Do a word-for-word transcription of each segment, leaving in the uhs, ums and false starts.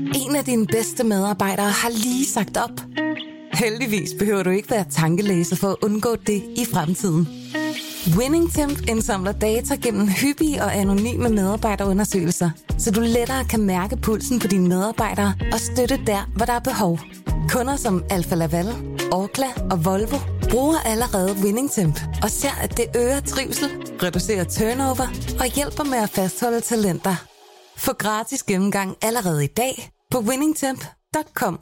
En af dine bedste medarbejdere har lige sagt op. Heldigvis behøver du ikke være tankelæser for at undgå det i fremtiden. WinningTemp indsamler data gennem hyppige og anonyme medarbejderundersøgelser, så du lettere kan mærke pulsen på dine medarbejdere og støtte der, hvor der er behov. Kunder som Alfa Laval, Orkla og Volvo bruger allerede WinningTemp og ser, at det øger trivsel, reducerer turnover og hjælper med at fastholde talenter. Få gratis gennemgang allerede i dag på winningtemp punktum com.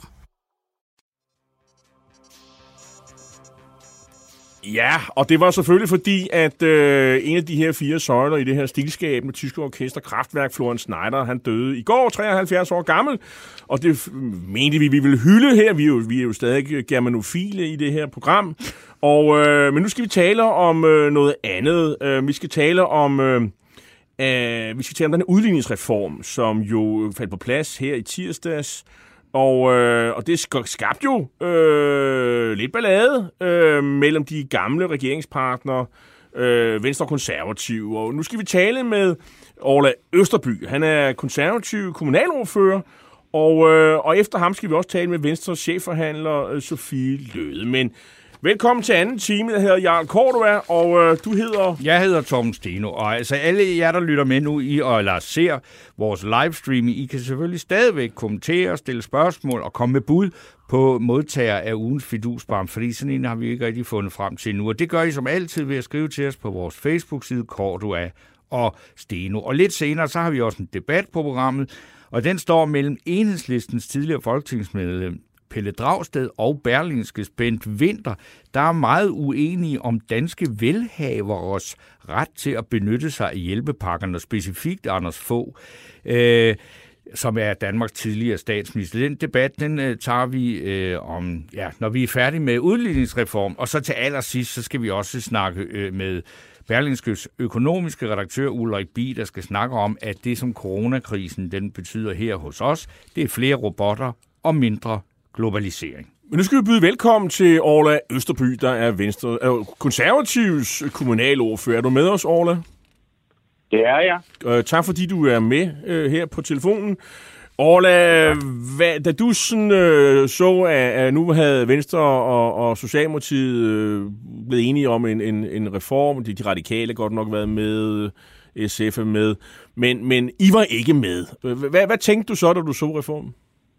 Ja, og det var selvfølgelig fordi, at øh, en af de her fire søjler i det her stilskabende tyske orkester, Kraftwerk, Florian Schneider, han døde i går, treoghalvfjerds år gammel, og det mente vi, vi ville hylde her. Vi er jo, vi er jo stadig germanofile i det her program, og, øh, men nu skal vi tale om øh, noget andet. Øh, vi skal tale om... Øh, øh, vi skal tale om den her udligningsreform, som jo faldt på plads her i tirsdags. Og, øh, og det skabte jo øh, lidt ballade øh, mellem de gamle regeringspartnere, øh, Venstre og Konservative. Og nu skal vi tale med Orla Østerby. Han er konservativ kommunalordfører, og, øh, og efter ham skal vi også tale med Venstres chefforhandler øh, Sofie Løhde. Men velkommen til anden time. Jeg hedder Jarl Cordua, og øh, du hedder... Jeg hedder Torben Steno, og altså alle jer, der lytter med nu i og eller ser vores livestream, I kan selvfølgelig stadigvæk kommentere, stille spørgsmål og komme med bud på modtager af ugens fidusbarn, fordi sådan en har vi ikke rigtig fundet frem til nu. Og det gør I som altid ved at skrive til os på vores Facebook-side, Cordua og Steno. Og lidt senere, så har vi også en debat på programmet, og den står mellem Enhedslistens tidligere folketingsmedlem Pelle Dragsted og Berlingskes Bent Winther, der er meget uenige om danske velhaveres ret til at benytte sig af hjælpepakkerne, og specifikt Anders Fogh, øh, som er Danmarks tidligere statsminister. Den debat, den øh, tager vi øh, om, ja, når vi er færdige med udligningsreform, og så til allersidst, så skal vi også snakke øh, med Berlingskes økonomiske redaktør Ulrik Bie, der skal snakke om, at det som coronakrisen den betyder her hos os, det er flere robotter og mindre globalisering. Men nu skal vi byde velkommen til Orla Østerby, der er Venstre, øh, konservativs kommunalordfører. Er du med os, Orla? Det er jeg. Øh, tak fordi du er med øh, her på telefonen. Orla, hvad, da du sådan, øh, så, at, at nu havde Venstre og, og Socialdemokratiet øh, blevet enige om en, en, en reform, de, de radikale godt nok været med, S F er med, men, men I var ikke med. Hvad, hvad tænkte du så, da du så reformen?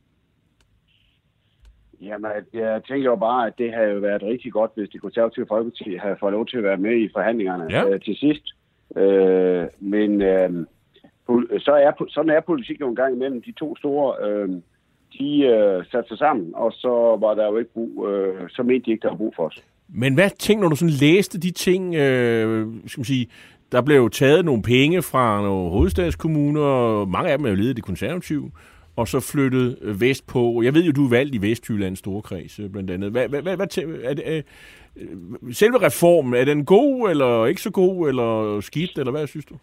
Jamen, jeg tænker jo bare, at det havde jo været rigtig godt, hvis det konservative Folkeparti havde fået lov til at være med i forhandlingerne ja. øh, til sidst. Øh, men øh, så er, sådan er politik jo en gang imellem. De to store, øh, de øh, satte sig sammen, og så var der jo ikke brug, øh, så mente de ikke, der var brug for os. Men hvad tænkte når du sådan læste de ting, øh, skal man sige, der blev jo taget nogle penge fra nogle hovedstadskommuner, og mange af dem er jo ledet i det konservative, og så flyttet vest på. Jeg ved jo, du er valgt i Vestjyllands Storkreds, blandt andet. Hvad, hvad, hvad, er det, er, selve reformen, er den god, eller ikke så god, eller skidt, eller hvad synes du?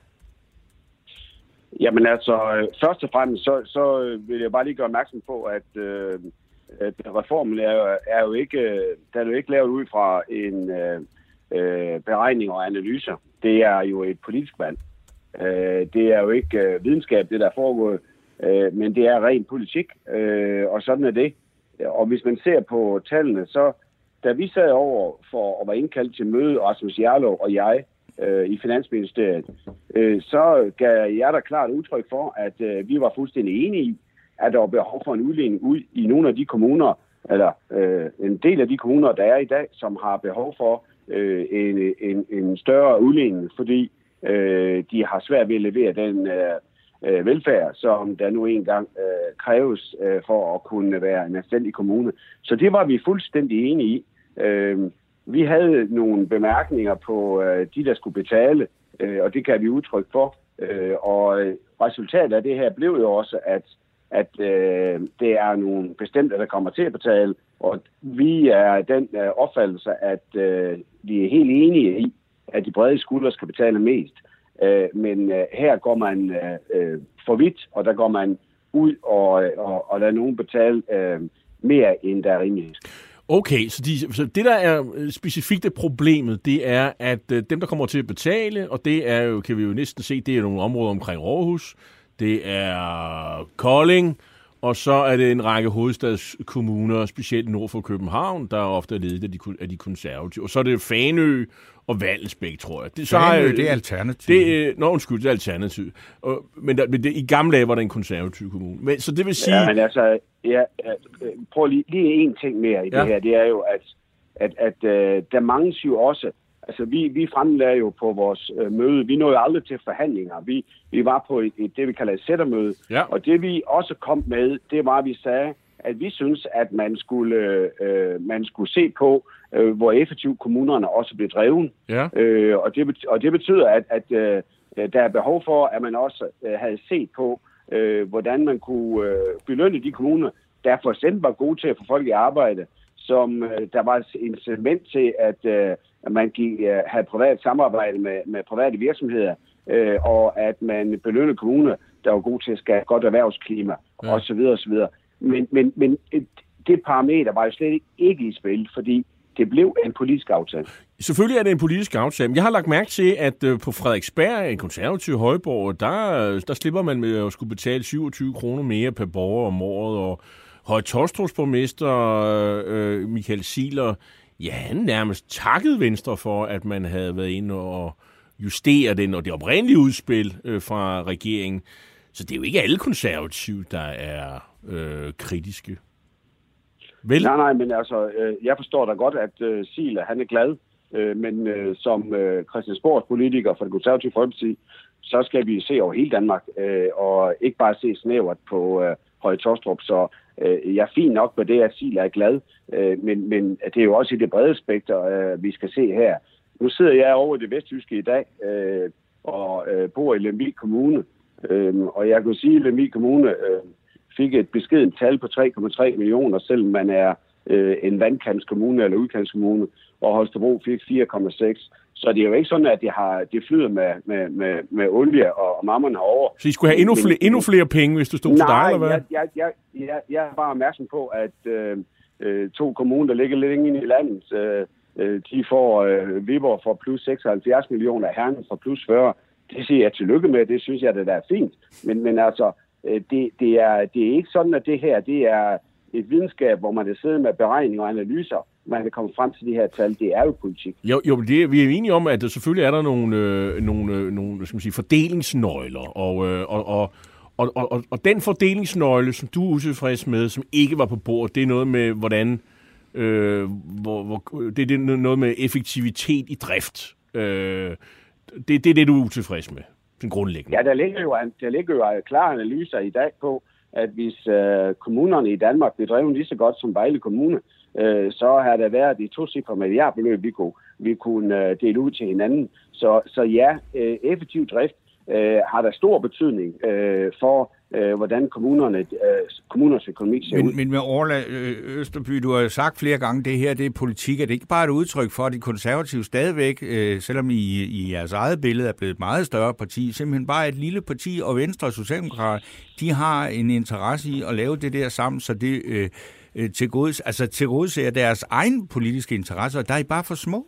Jamen altså, først og fremmest, så, så vil jeg bare lige gøre opmærksom på, at, øh, at reformen er, er jo ikke, der er jo ikke lavet ud fra en øh, beregning og analyser. Det er jo et politisk valg. Øh, det er jo ikke øh, videnskab, det der er foregået, øh, men det er ren politik, øh, og sådan er det. Og hvis man ser på tallene, så da vi sad over for at være indkaldt til møde, Rasmus Jarlov og jeg, øh, i Finansministeriet, øh, så gav jeg da klart udtryk for, at øh, vi var fuldstændig enige i, at der var behov for en udligning ud i nogle af de kommuner, eller øh, en del af de kommuner, der er i dag, som har behov for øh, en, en, en større udligning, fordi øh, de har svært ved at levere den øh, velfærd, som der nu engang øh, kræves øh, for at kunne være en anstændig kommune. Så det var vi fuldstændig enige i. Øh, vi havde nogle bemærkninger på øh, de, der skulle betale, øh, og det kan vi udtrykke for. Øh, og resultatet af det her blev jo også, at at øh, det er nogle bestemte, der kommer til at betale, og vi er den øh, opfattelse, at øh, vi er helt enige i, at de brede skuldre skal betale mest. Øh, men øh, her går man øh, for vidt, og der går man ud og, og, og lader nogen betale øh, mere, end der er rimeligt. Okay, så, de, så det, der er specifikt det problemet, det er, at øh, dem, der kommer til at betale, og det er jo, kan vi jo næsten se, det er nogle områder omkring Aarhus, det er Kolding, Og så er det en række hovedstadskommuner, specielt nord for København, der er ofte ledet af de, af de konservative. Og så er det Fanø og Vallensbæk, tror jeg. Det, så Fanø, jeg, det er alternativet. Det, nå, undskyld, det er alternativet. Og, men der, men det, i gamle dage var det en konservativ kommune. Men, så det vil sige... Ja, men altså, ja, prøv lige, lige en ting mere i ja. det her. Det er jo, at, at, at, at der mange jo også... Altså, vi, vi fremlagde jo på vores øh, møde, vi nåede aldrig til forhandlinger. Vi, vi var på et, et, det, vi kalder et sættermøde. Ja. Og det, vi også kom med, det var, at vi sagde, at vi synes, at man skulle, øh, man skulle se på, øh, hvor effektivt kommunerne også blev dreven. Ja. Øh, og, det, og det betyder, at, at øh, der er behov for, at man også øh, havde set på, øh, hvordan man kunne øh, belønne de kommuner, der for eksempel var gode til at få folk i arbejde, som øh, der var et incitament til, at, øh, at man gik, øh, havde privat samarbejde med, med private virksomheder, øh, og at man belønnede kommuner, der var gode til at skabe godt erhvervsklima, ja. osv. osv. Men, men, men det parameter var jo slet ikke i spil, fordi det blev en politisk aftale. Selvfølgelig er det en politisk aftale. Jeg har lagt mærke til, at på Frederiksberg, en konservativ højborg, der, der slipper man med at skulle betale syvogtyve kroner mere per borger om året, og Høje-Taastrups borgmester øh, Michael Ziegler, ja, han nærmest takkede Venstre for, at man havde været inde og justere den, og det oprindelige udspil øh, fra regeringen. Så det er jo ikke alle konservative, der er øh, kritiske. Vel? Nej, nej, men altså, øh, jeg forstår da godt, at øh, Ziegler, han er glad, øh, men øh, som øh, Christiansborgs politiker for det konservative Folkeparti, så skal vi se over hele Danmark, øh, og ikke bare se snævert på øh, Høje-Taastrup, så øh, jeg er fint nok med det, at Ziegler er glad, øh, men, men det er jo også i det brede spekter, øh, vi skal se her. Nu sidder jeg over i det vestjyske i dag, øh, og øh, bor i Lemvig Kommune, øh, og jeg kan sige, at Lemvig Kommune øh, fik et beskedent tal på tre komma tre millioner, selvom man er øh, en vandkantskommune eller udkantskommune, og Holstebro fik fire komma seks. Så det er jo ikke sådan, at de har de flyder med, med, med, med olie og, og mammerne herover. Så I skulle have endnu, flere, endnu flere penge, hvis du stod for dig, eller hvad? Nej, jeg, jeg, jeg, jeg, jeg er bare opmærksom på, at øh, øh, to kommuner, der ligger lidt inde i landet, øh, de får øh, Viborg for plus seksoghalvfjerds millioner, Herning for plus fyrre. Det siger jeg tillykke med, det synes jeg, det er fint. Men, men altså, øh, det, det, er, det er ikke sådan, at det her, det er et videnskab, hvor man er siddet med beregninger og analyser, man kan komme frem til de her tal. Det er jo politik. Jo, jo det, vi er enige om, at der selvfølgelig er der nogle, øh, nogle, øh, nogle skal man sige, fordelingsnøgler, og, øh, og, og, og, og, og den fordelingsnøgle, som du er utilfreds med, som ikke var på bordet, det er noget med, hvordan øh, hvor, hvor, det er noget med effektivitet i drift. Øh, det, det er det, du er utilfreds med, den grundlæggende. Ja, der ligger jo, der ligger jo klare analyser i dag på, at hvis øh, kommunerne i Danmark bliver drevet lige så godt som Vejle Kommune, øh, så har der været de to cifre milliardbeløb, vi kunne, vi kunne øh, dele ud til hinanden. Så, så ja, øh, effektiv drift øh, har der stor betydning øh, for, øh, hvordan kommunerne, øh, kommunernes økonomi ser men, ud. Men med Orla Østerby, du har sagt flere gange, det her det er politik. Er det ikke bare et udtryk for, at de konservative stadigvæk, øh, selvom I i jeres eget billede er blevet et meget større parti, simpelthen bare et lille parti, og Venstre og Socialdemokrater, de har en interesse i at lave det der sammen, så det øh, til gode, altså til gode ser deres egen politiske interesser, og der er I bare for små?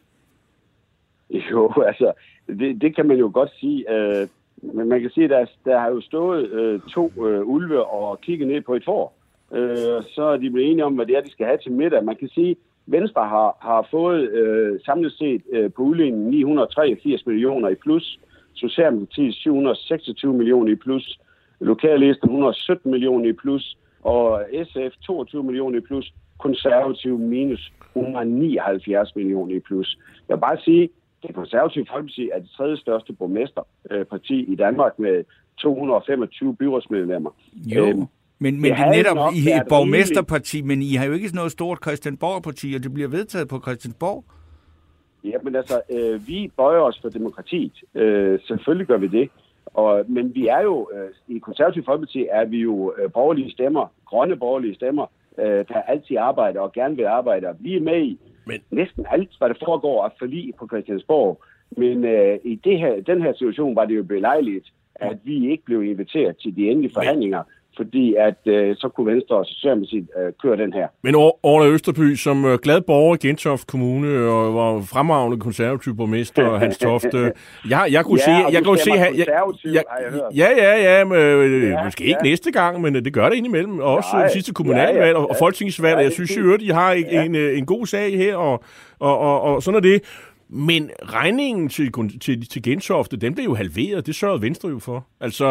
Jo, altså, det, det kan man jo godt sige. Øh, men man kan sige, at der, der har jo stået øh, to øh, ulve og kigget ned på et får. Øh, så er de blevet enige om, hvad det er, de skal have til middag. Man kan sige, at Venstre har, har fået øh, samlet set øh, på udligningen ni hundrede treogfirs millioner i plus, Socialdemokratiet syv hundrede seksogtyve millioner i plus, Lokallisten et hundrede sytten millioner i plus, og S F toogtyve millioner i plus, konservative minus et hundrede nioghalvfjerds millioner i plus. Jeg vil bare sige, det konservative Folkeparti er det tredje største borgmesterparti i Danmark med to hundrede femogtyve byrådsmedlemmer. Jo, øhm, men, men det er netop, I er et borgmesterparti, men I har jo ikke sådan noget stort Christiansborg-parti, og det bliver vedtaget på Christiansborg. Ja, men altså, øh, vi bøjer os for demokratiet. Øh, selvfølgelig gør vi det. Og, men vi er jo, øh, i konservative Folkeparti er vi jo øh, borgerlige stemmer, grønne borgerlige stemmer, øh, der altid arbejder og gerne vil arbejde. Vi er med i men næsten alt, hvad der foregår af forlig på Christiansborg. Men øh, i det her, den her situation var det jo belejligt, at vi ikke blev inviteret til de endelige forhandlinger, fordi at øh, så kunne Venstre og Socialdemokratiet øh, køre den her. Men Orla Østerby, som øh, glad borger i Gentofte Kommune og var fremragende konservativ borgmester Hans Tofte, jeg, jeg kunne ja, se... Jeg kunne se jeg, jeg, jeg, ja, ja, ja, men, øh, ja, måske ikke ja. næste gang, men det gør det indimellem. Også Nej, sidste kommunalvalg ja, ja, og, og folketingsvalg. Ja, jeg synes jo, at de har ja. en, en god sag her, og, og, og, og sådan er det. Men regningen til, til, til Gentofte, den blev jo halveret. Det sørgede Venstre jo for. Altså,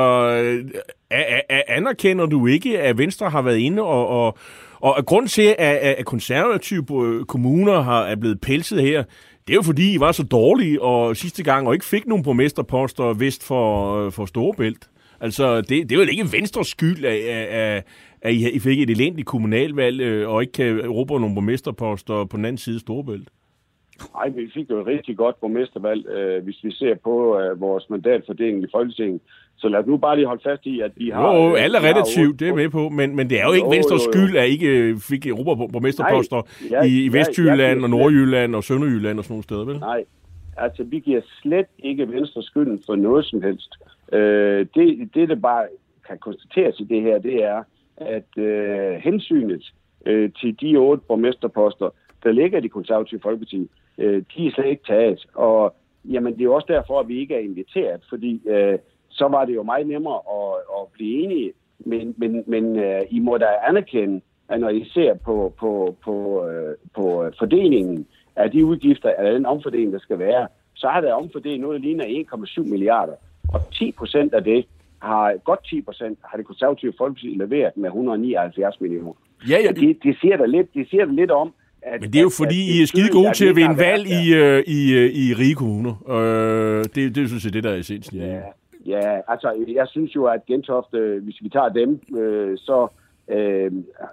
a, a, anerkender du ikke, at Venstre har været inde, og, og, og grund til, at, at konservative kommuner har, er blevet pelset her, det er jo fordi, I var så dårlige og sidste gang, og ikke fik nogen borgmesterposter vest for, for Storebælt. Altså, det, det er jo ikke Venstres skyld, at, at, at I fik et elendigt kommunalvalg, og ikke kan erobre nogle borgmesterposter på den anden side af Storebælt. Nej, vi fik jo et rigtig godt borgmestervalg, øh, hvis vi ser på øh, vores mandatfordeling i Folketinget. Så lad os nu bare lige holde fast i, at vi har... Jo, alle er relativt, det er med på, men, men det er jo ikke jo, Venstres jo, jo. skyld, at I ikke fik europaborgmesterposter ja, i, i Vestjylland ja, og Nordjylland og Sønderjylland og sådan nogle steder, vel? Nej, altså vi giver slet ikke Venstres skylden for noget som helst. Øh, det, det, der bare kan konstateres i det her, det er, at øh, hensynet øh, til de otte borgmesterposter, der ligger i Det Konservative Folkeparti, øh, de er slet ikke taget. Og jamen, det er jo også derfor, at vi ikke er inviteret, fordi øh, så var det jo meget nemmere at, at blive enige. Men, men, men øh, I må da anerkende, at når I ser på, på, på, øh, på fordelingen af de udgifter, af den omfordeling, der skal være, så har der omfordelt noget, der ligner en komma syv milliarder. Og ti procent af det, har godt ti procent, har Det Konservative Folkeparti leveret med et hundrede og nioghalvfjerds millioner. Ja, ja. Det, det siger der lidt, det siger der lidt om, At, Men det er jo fordi, at, at I er skide gode til at vinde valg i, uh, i, uh, i rige kommuner. Uh, det, det synes jeg, det der er essensen. Ja, ja, altså jeg synes jo, at Gentofte, hvis vi tager dem, øh, så øh,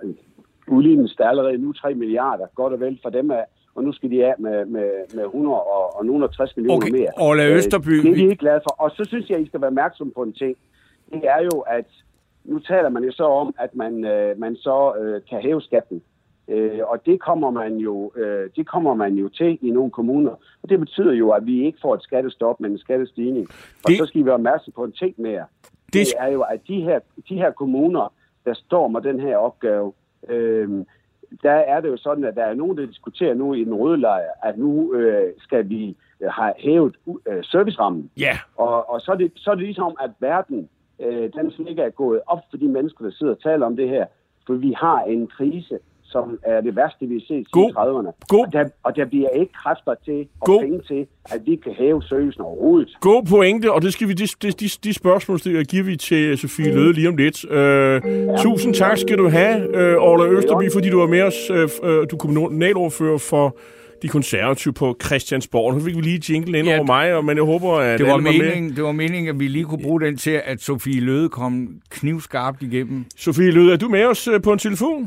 udlignes der allerede nu tre milliarder, godt og vel for dem af, og nu skal de af med, med, med hundrede og, og nogle og tres millioner okay. mere. Orla Østerby. Øh, det er vi ikke glade for. Og så synes jeg, at I skal være opmærksom på en ting. Det er jo, at nu taler man jo så om, at man, øh, man så øh, kan hæve skatten. Øh, og det kommer man jo, øh, det kommer man jo til i nogle kommuner. Og det betyder jo, at vi ikke får et skattestop, men en skattestigning. Og det... så skal vi være opmærksom på en ting mere. Det, det er jo, at de her, de her kommuner, der står med den her opgave, øh, der er det jo sådan, at der er nogen, der diskuterer nu i den røde lejr, at nu øh, skal vi have hævet øh, servicerammen. Yeah. Og, og så, er det, så er det ligesom, at verden, øh, den slet ikke er gået op for de mennesker, der sidder og taler om det her. For vi har en krise, som er det værste, vi har set i trediverne. Og der, og der bliver ikke kræfter til og God. penge til, at vi kan hæve servicen overhovedet. God pointe, og det skal vi, de, de, de, de spørgsmål det giver vi til Sofie Løde lige om lidt. Uh, ja. Tusind tak skal du have, uh, Orla Østerby, fordi du var med os. Uh, du er kommunalordfører for De Konservative på Christiansborg. Nu fik vi lige jingle ind ja, over mig, men jeg håber, at det var, meningen, det var meningen, at vi lige kunne bruge den til, at Sofie Løde kom knivskarpt igennem. Sofie Løde, er du med os på en telefon?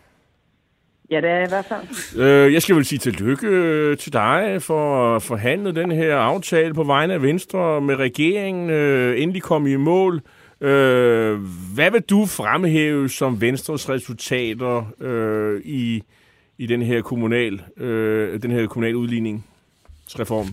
Ja, det er i hvert fald. Øh, jeg skal vel sige tillykke til dig for at forhandle den her aftale på vegne af Venstre med regeringen. Øh, endelig kom i mål. Øh, hvad vil du fremhæve som Venstres resultater øh, i, i den her kommunal, øh, den her kommunal udligningsreform?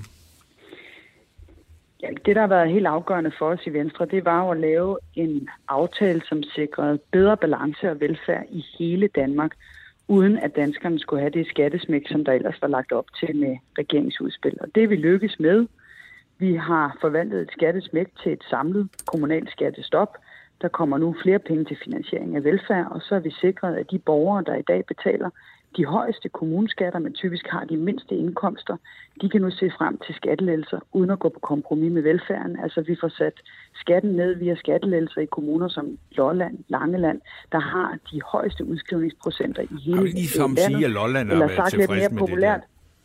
Ja, det, der har været helt afgørende for os i Venstre, det var at lave en aftale, som sikrede bedre balance og velfærd i hele Danmark, uden at danskerne skulle have det skattesmæk, som der ellers var lagt op til med regeringsudspil. Og det er vi lykkes med. Vi har forvandlet et skattesmæk til et samlet kommunalt skattestop. Der kommer nu flere penge til finansiering af velfærd, og så er vi sikret, at de borgere, der i dag betaler de højeste kommuneskatter, men typisk har de mindste indkomster, de kan nu se frem til skattelettelser, uden at gå på kompromis med velfærden. Altså vi får sat skatten ned via skattelettelser i kommuner som Lolland, Langeland, der har de højeste udskrivningsprocenter i hele landet. Ligesom sige, at Lolland har været tilfreds med populært.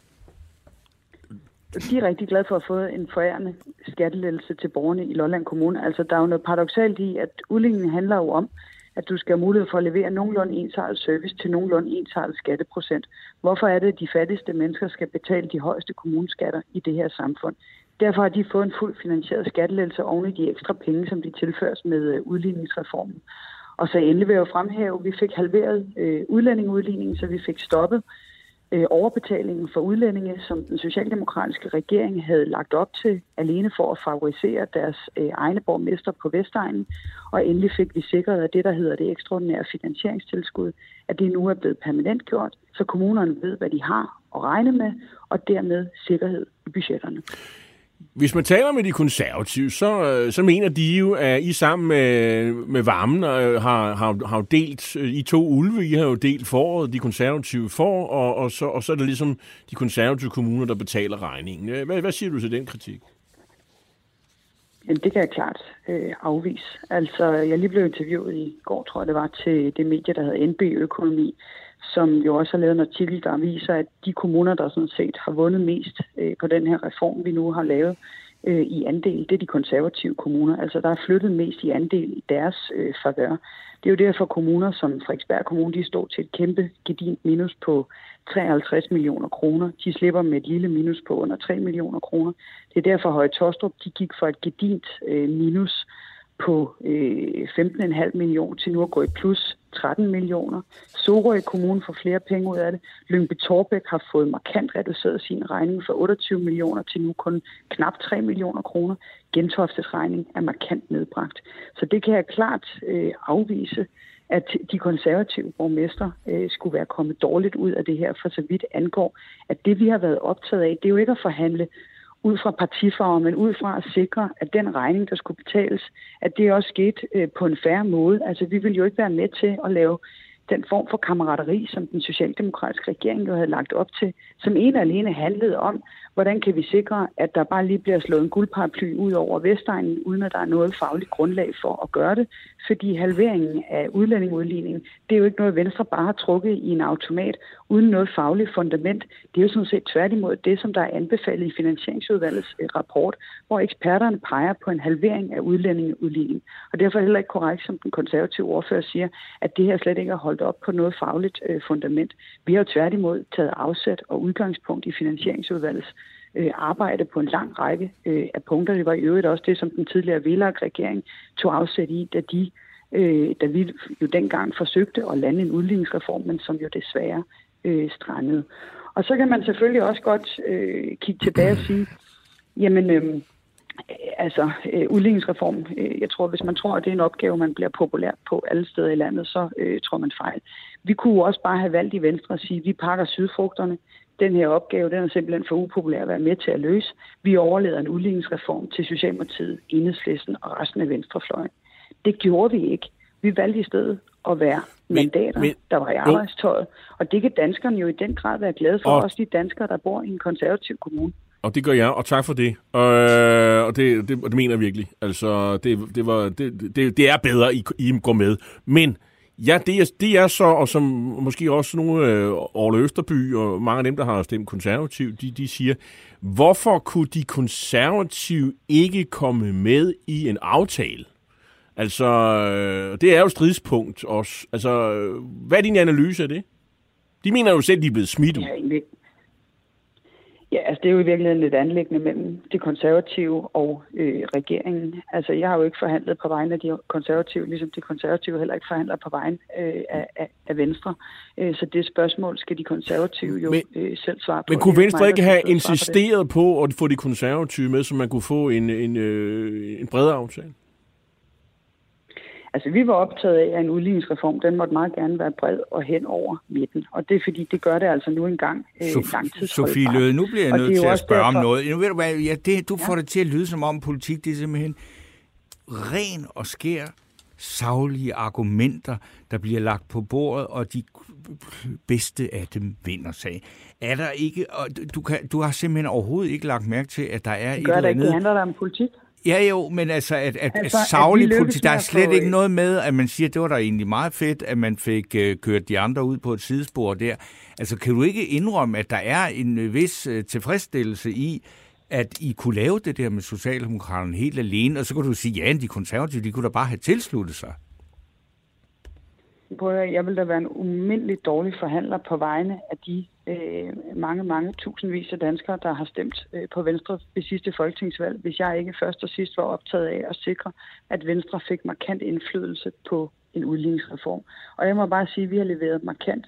det der. De er rigtig glade for at få en forærende skattelettelse til borgerne i Lolland Kommune. Altså der er jo noget paradoksalt i, at udligningen handler jo om, at du skal have mulighed for at levere nogenlunde ensartet service til nogenlunde ensartet skatteprocent. Hvorfor er det, at de fattigste mennesker skal betale de højeste kommuneskatter i det her samfund? Derfor har de fået en fuldt finansieret skattelettelse oven i de ekstra penge, som de tilføres med udligningsreformen. Og så endelig vil jeg jo fremhæve, at vi fik halveret øh, udlændingeudligningen, så vi fik stoppet øh, overbetalingen for udlændinge, som den socialdemokratiske regering havde lagt op til, alene for at favorisere deres øh, egne borgmester på Vestegnen. Og endelig fik vi sikret, at det, der hedder det ekstraordinære finansieringstilskud, at det nu er blevet permanent gjort, så kommunerne ved, hvad de har at regne med, og dermed sikkerhed i budgetterne. Hvis man taler med de konservative, så, så mener de jo, at I sammen med, med Varmen har, har, har delt I to ulve. I har jo delt foråret, de konservative får, og, og, så, og så er det ligesom de konservative kommuner, der betaler regningen. Hvad, hvad siger du til den kritik? Jamen, det kan jeg klart øh, afvise. Altså, jeg lige blev interviewet i går, tror jeg det var, til det medie, der hedder N B Økonomi, som jo også har lavet en artikel, der viser, at de kommuner, der sådan set har vundet mest øh, på den her reform, vi nu har lavet øh, i andel, det er de konservative kommuner. Altså, der er flyttet mest i andel i deres øh, favør. Det er jo derfor kommuner som Frederiksberg Kommune, de står til et kæmpe gedint minus på treoghalvtreds millioner kroner. De slipper med et lille minus på under tre millioner kroner. Det er derfor Høje Taastrup, de gik fra et gedint øh, minus på øh, femten komma fem millioner til nu at gå i plus tretten millioner. Sorø Kommune får flere penge ud af det. Lyngby-Taarbæk har fået markant reduceret sin regning fra otteogtyve millioner til nu kun knap tre millioner kroner. Gentoftes regning er markant nedbragt. Så det kan jeg klart øh, afvise, at de konservative borgmester øh, skulle være kommet dårligt ud af det her, for så vidt angår, at det vi har været optaget af, det er jo ikke at forhandle ud fra partifarver, men ud fra at sikre, at den regning, der skulle betales, at det også skete øh, på en fair måde. Altså, vi vil jo ikke være med til at lave den form for kammerateri, som den socialdemokratiske regering jo havde lagt op til, som en og alene handlede om, hvordan kan vi sikre, at der bare lige bliver slået en guldparaply ud over Vestegnen, uden at der er noget fagligt grundlag for at gøre det. Fordi halveringen af udlændingeudligningen, det er jo ikke noget, Venstre bare har trukket i en automat, uden noget fagligt fundament. Det er jo sådan set tværtimod det, som der er anbefalet i Finansieringsudvalgets rapport, hvor eksperterne peger på en halvering af udlændingeudligningen. Og derfor er det heller ikke korrekt, som den konservative ordfører siger, at det her slet ikke er holdt op på noget fagligt øh, fundament. Vi har jo tværtimod taget afsæt og udgangspunkt i Finansieringsudvalgets øh, arbejde på en lang række øh, af punkter. Det var i øvrigt også det, som den tidligere V L A K-regering tog afsæt i, da, de, øh, da vi jo dengang forsøgte at lande en udligningsreform, men som jo desværre øh, strandede. Og så kan man selvfølgelig også godt øh, kigge tilbage og sige, jamen... Øh, Altså, øh, udligningsreform, øh, jeg tror, hvis man tror, at det er en opgave, man bliver populær på alle steder i landet, så øh, tror man fejl. Vi kunne også bare have valgt i Venstre at sige, at vi pakker sydfrugterne. Den her opgave, den er simpelthen for upopulær at være med til at løse. Vi overleder en udligningsreform til Socialdemokratiet, Enhedslisten og resten af venstrefløjen. Det gjorde vi ikke. Vi valgte i stedet at være mandater, men, men, der var i arbejdstøjet. Og det kan danskerne jo i den grad være glade for, og også de danskere, der bor i en konservativ kommune. Og det gør jeg, og tak for det. Øh, og det, det, det mener jeg virkelig. Altså, det, det, var, det, det, det er bedre, I, I går med. Men ja, det er, det er så, og som måske også nogle øh, Orla Østerby og mange af dem, der har stemt konservativt, de, de siger, hvorfor kunne de konservative ikke komme med i en aftale? Altså, øh, det er jo stridspunkt også. Altså, hvad er din analyse af det? De mener jo selv, de er blevet smidt ud. Ja, Ja, altså det er jo i virkeligheden lidt anliggende mellem de konservative og øh, regeringen. Altså jeg har jo ikke forhandlet på vegne af de konservative, ligesom de konservative heller ikke forhandler på vegne øh, af, af, af Venstre. Øh, så det spørgsmål skal de konservative jo men, øh, selv svare på. Men kunne Venstre ikke have insisteret på at få de konservative med, så man kunne få en, en, øh, en bredere aftale? Altså, vi var optaget af, at en udligningsreform, den måtte meget gerne være bred og hen over midten. Og det er fordi, det gør det altså nu engang øh, langtidsholdbart. Sofie Løhde, nu bliver jeg nødt til at spørge derfor... om noget. Nu ved du hvad, ja, det, du får ja. det til at lyde som om politik, det er simpelthen ren og skær, saglige argumenter, der bliver lagt på bordet, og de bedste af dem vinder sag. Er der ikke, og du, kan, du har simpelthen overhovedet ikke lagt mærke til, at der er et eller andet... Gør det ikke, det handler der om politik? Ja jo, men altså, at, at, altså, at saglig at politik, der er slet ikke noget med, at man siger, at det var da egentlig meget fedt, at man fik uh, kørt de andre ud på et sidespor der. Altså, kan du ikke indrømme, at der er en vis uh, tilfredsstillelse i, at I kunne lave det der med Socialdemokraterne helt alene, og så kunne du sige, ja, de konservative, de kunne da bare have tilsluttet sig. Jeg vil da være en umindelig dårlig forhandler på vegne af de øh, mange, mange tusindvis af danskere, der har stemt øh, på Venstre ved sidste folketingsvalg, hvis jeg ikke først og sidst var optaget af at sikre, at Venstre fik markant indflydelse på en udligningsreform. Og jeg må bare sige, at vi har leveret markante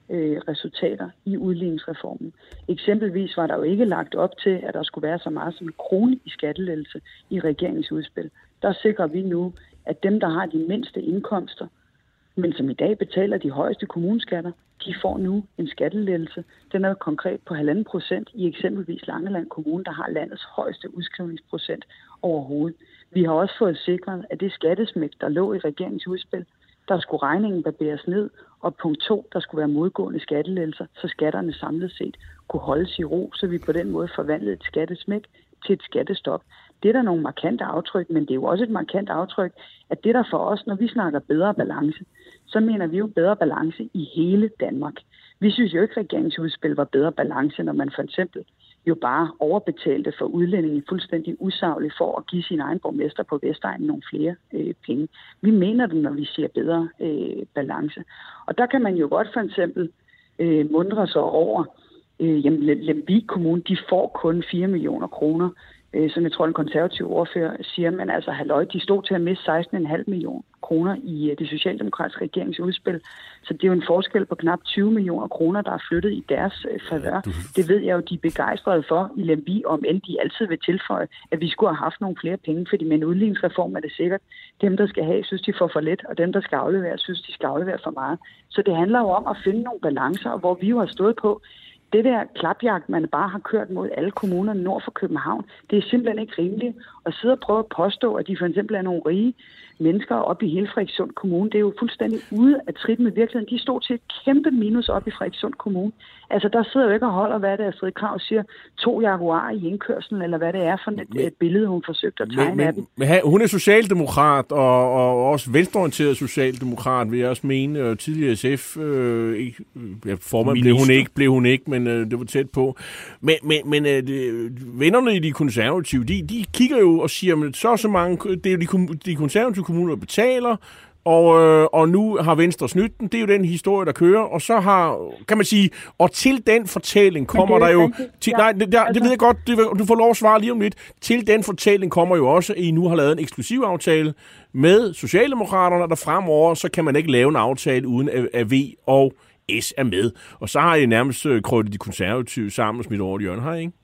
øh, resultater i udligningsreformen. Eksempelvis var der jo ikke lagt op til, at der skulle være så meget som en krone i skattelettelse i regeringens udspil. Der sikrer vi nu, at dem, der har de mindste indkomster, men som i dag betaler de højeste kommuneskatter, de får nu en skattelettelse. Den er konkret på halvanden procent i eksempelvis Langeland Kommune, der har landets højeste udskrivningsprocent overhovedet. Vi har også fået sikret, at det skattesmæk, der lå i regeringens udspil, der skulle regningen barberes ned, og punkt to, der skulle være modgående skattelettelser, så skatterne samlet set kunne holdes i ro, så vi på den måde forvandlede et skattesmæk til et skattestop. Det er der nogle markante aftryk, men det er jo også et markant aftryk, at det der for os, når vi snakker bedre balance, så mener vi jo bedre balance i hele Danmark. Vi synes jo ikke, at regeringsudspil var bedre balance, når man for eksempel jo bare overbetalte for udlændinge fuldstændig usagligt for at give sin egen borgmester på Vestegnen nogle flere øh, penge. Vi mener det, når vi siger bedre øh, balance. Og der kan man jo godt for eksempel øh, mundre sig over, øh, jamen Lemvig Kommune, de får kun fire millioner kroner, øh, som jeg tror, den konservative ordfører siger, men altså halløj, de stod til at miste seksten komma fem millioner kroner i øh, det socialdemokratiske regeringsudspil. Så det er jo en forskel på knap tyve millioner kroner, der er flyttet i deres øh, favør. Det ved jeg jo, de er begejstrede for i Lemvig, om end de altid vil tilføje, at vi skulle have haft nogle flere penge, fordi med en udligningsreform er det sikkert, dem, der skal have, synes de får for lidt, og dem, der skal aflevere, synes de skal aflevere for meget. Så det handler jo om at finde nogle balancer, og hvor vi jo har stået på, det der klapjagt, man bare har kørt mod alle kommuner nord for København, det er simpelthen ikke rimeligt at sidde og prøve at påstå, at de for eksempel er nogle rige mennesker oppe i hele Frederikssund Kommune. Det er jo fuldstændig ude af trit med virkeligheden. De stod til et kæmpe minus op i Frederikssund Kommune. Altså, der sidder jo ikke og holder, hvad det er, Astrid Krag siger, to jaguarer i indkørslen, eller hvad det er for et, men, et billede, hun forsøgte at tegne men, af dem. Men hun er socialdemokrat, og, og også venstreorienteret socialdemokrat, vil jeg også mene. Tidligere S F, øh, ikke, ja, formand blev hun ikke, blev hun ikke, men øh, det var tæt på. Men, men, men øh, de, vennerne i de konservative, de, de kigger jo og siger, at så så mange, det er jo de, de konservative kommuner, der betaler, Og, øh, og nu har Venstre snydt den. Det er jo den historie, der kører. Og så har, kan man sige, og til den fortælling kommer der jo... Til, nej, det, der, det ved jeg godt, det, du får lov at svare lige om lidt. Til den fortælling kommer jo også, at I nu har lavet en eksklusiv aftale med Socialdemokraterne, der fremover, så kan man ikke lave en aftale, uden at, at V og S er med. Og så har I nærmest kryddet de konservative sammen og smidt over et hjørne, har I ikke?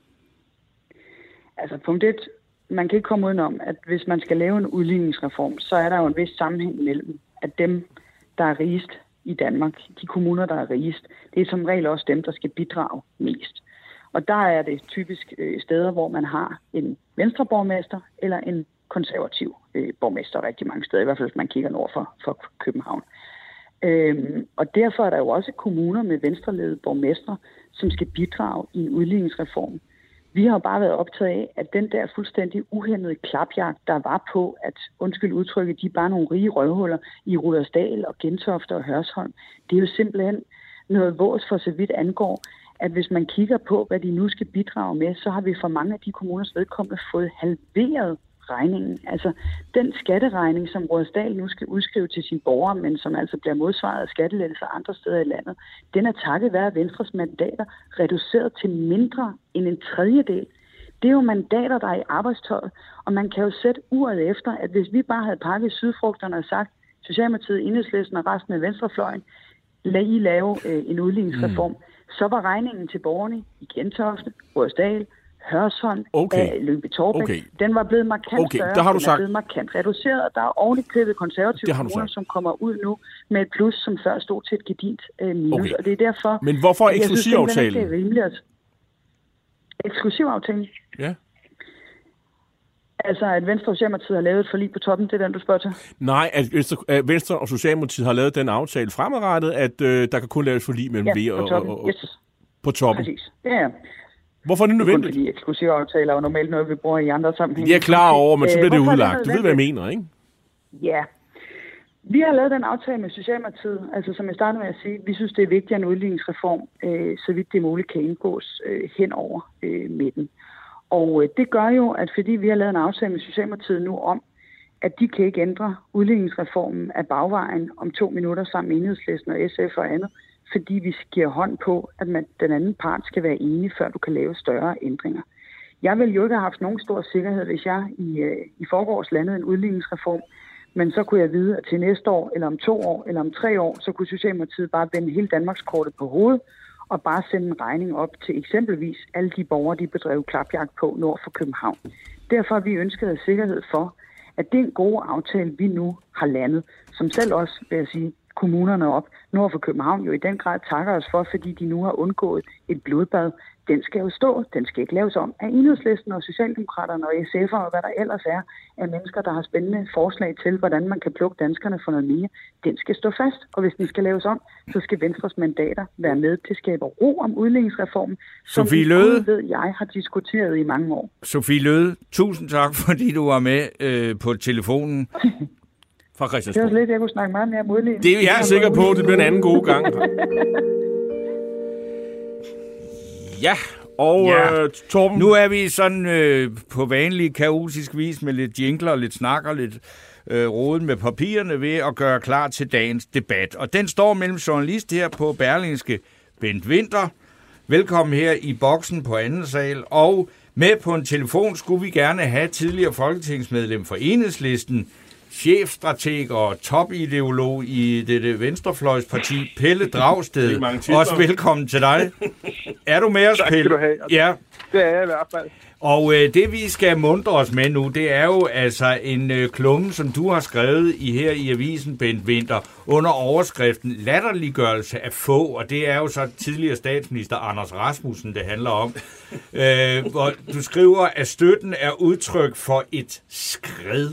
Altså, punkt et... Man kan ikke komme udenom, at hvis man skal lave en udligningsreform, så er der jo en vis sammenhæng mellem, at dem, der er rigest i Danmark, de kommuner, der er rigest, det er som regel også dem, der skal bidrage mest. Og der er det typisk øh, steder, hvor man har en venstreborgmester eller en konservativ øh, borgmester rigtig mange steder, i hvert fald hvis man kigger nord for, for København. Øhm, og derfor er der jo også kommuner med venstreledede borgmestre, som skal bidrage i en udligningsreform. Vi har bare været optaget af, at den der fuldstændig uhæmmede klapjagt, der var på, at undskyld udtrykket, de er bare nogle rige røvhuller i Rudersdal og Gentofte og Hørsholm. Det er jo simpelthen noget vås for så vidt angår, at hvis man kigger på, hvad de nu skal bidrage med, så har vi for mange af de kommuners vedkommende fået halveret regningen. Altså den skatteregning, som Rudersdal nu skal udskrive til sine borgere, men som altså bliver modsvaret af skattelettelser andre steder i landet, den er takket være Venstres mandater reduceret til mindre end en tredjedel. Det er jo mandater, der er i arbejdstøjet, og man kan jo sætte uret efter, at hvis vi bare havde pakket sydfrugterne og sagt, Socialdemokratiet, Enhedslisten og resten af venstrefløjen, lad I lave øh, en udligningsreform, mm. så var regningen til borgerne i Gentofte, Rudersdal, Hørsholm, okay. Lyngby-Taarbæk, okay. den var blevet markant okay. større, der har du den sagt. er blevet markant reduceret, og der er ovenikøbet konservative kommuner, som kommer ud nu med et plus, som før stod til et gedint øh, minus, okay. og det er derfor... Men hvorfor eksklusivaftalen? Det er rimeligt at... Eksklusivaftalen? Ja. Altså, at Venstre og Socialdemokratiet har lavet et forlig på toppen, det er den, du spørger til? Nej, at Venstre, at Venstre og Socialdemokratiet har lavet den aftale fremadrettet, at øh, der kan kun laves forlig mellem ja, V og... toppen. og, og yes. På toppen? Præcis, ja, ja. Hvorfor er det nødvendigt? Fordi eksklusive aftaler er normalt noget, vi bruger i andre sammenhænge. Jeg er klar over, men så bliver det udlagt. Du ved, hvad jeg mener, ikke? Ja. Vi har lavet den aftale med Socialdemokratiet, altså som jeg startede med at sige, vi synes, det er vigtigt, at en udligningsreform, øh, så vidt det er muligt, kan indgås øh, hen over øh, midten. Og øh, det gør jo, at fordi vi har lavet en aftale med Socialdemokratiet nu om, at de kan ikke ændre udligningsreformen af bagvejen om to minutter sammen med Enhedslisten og S F og andet, fordi vi giver hånd på, at man, den anden part skal være enig, før du kan lave større ændringer. Jeg ville jo ikke have haft nogen stor sikkerhed, hvis jeg i, øh, i forgårs landede en udligningsreform, Men så kunne jeg vide, at til næste år, eller om to år, eller om tre år, så kunne Socialdemokratiet bare vende hele Danmarkskortet på hovedet, og bare sende en regning op til eksempelvis alle de borgere, de bedrev klapjagt på nord for København. Derfor har vi ønsket af sikkerhed for, at det er en god aftale, vi nu har landet, som selv også, vil jeg sige, kommunerne op nord for København jo i den grad takker os for, fordi de nu har undgået et blodbad. Den skal jo stå, den skal ikke laves om af Enhedslisten og Socialdemokraterne og S F'er og hvad der ellers er af mennesker, der har spændende forslag til, hvordan man kan plukke danskerne for noget mere. Den skal stå fast, og hvis den skal laves om, så skal Venstres mandater være med til at skabe ro om udligningsreformen, som Sofie Løhde, ved jeg har diskuteret i mange år. Sofie Løhde, tusind tak, fordi du var med øh, på telefonen. Fra Det var lidt, jeg kunne snakke meget mere om udligning. Det er jeg sikker på, det bliver en anden god gang. Ja, og Ja. øh, Torben... Nu er vi sådan øh, på vanlig kaotisk vis med lidt jingler, lidt snakker, lidt øh, roden med papirerne ved at gøre klar til dagens debat. Og den står mellem journalist her på Berlingske, Bent Winther. Velkommen her i boksen på anden sal. Og med på en telefon skulle vi gerne have tidligere folketingsmedlem for Enhedslisten, chefstrateg og topideolog i det, det venstrefløjsparti, Pelle Dragsted. Også velkommen til dig. Er du med os, tak, Pelle? skal du have. Ja. Det er jeg i hvert fald. Og øh, det, vi skal muntre os med nu, det er jo altså en øh, klumme, som du har skrevet i her i avisen, Bent Winther, under overskriften latterliggørelse af få, og det er jo så tidligere statsminister Anders Rasmussen, det handler om. øh, hvor du skriver, at støtten er udtryk for et skred.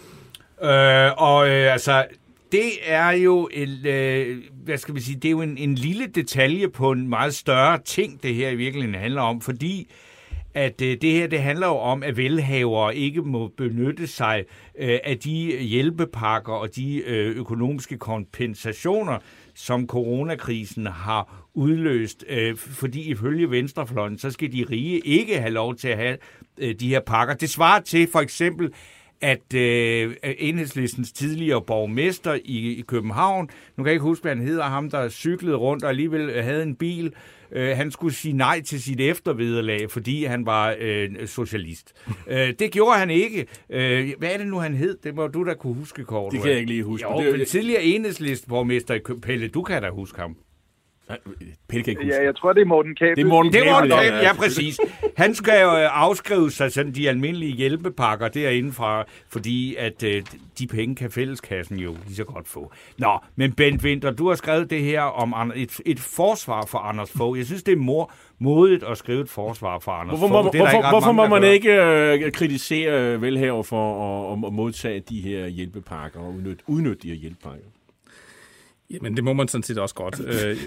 Øh, og øh, altså, det er jo en, øh, hvad skal vi sige, det er jo en, en lille detalje på en meget større ting, det her i virkeligheden handler om, fordi at øh, det her, det handler jo om, at velhavere ikke må benytte sig øh, af de hjælpepakker og de øh, økonomiske kompensationer, som coronakrisen har udløst, øh, fordi ifølge venstrefløjen, så skal de rige ikke have lov til at have øh, de her pakker. Det svarer til for eksempel, at øh, Enhedslistens tidligere borgmester i, i København, nu kan jeg ikke huske, hvad han hedder, ham der cyklede rundt og alligevel havde en bil, øh, han skulle sige nej til sit eftervederlag, fordi han var øh, socialist. øh, det gjorde han ikke. Øh, hvad er det nu, han hed? Det må du da kunne huske, Kåre. Det kan jeg ikke lige huske. Jo, det, det, tidligere Enhedslistens borgmester i København, Pelle, du kan da huske ham. Pelle kan ikke huske. Ja, jeg tror, det er Morten Kabel. Det er Morten Det var Kabel, det, ja. ja, præcis. Han skal jo afskrive sig sådan de almindelige hjælpepakker derindefra, fordi at øh, de penge kan fælleskassen jo lige så godt få. Nå, men Bent Winther, du har skrevet det her om et, et forsvar for Anders Fogh. Jeg synes, det er mor, modigt at skrive et forsvar for Anders Hvorfor, Fogh. må, Det er der hvorfor, ikke ret hvorfor mange, må der man gør. ikke øh, kritisere velhaver for at, at modtage de her hjælpepakker og udnytte, udnytte de her hjælpepakker? Jamen, det må man sådan set også godt.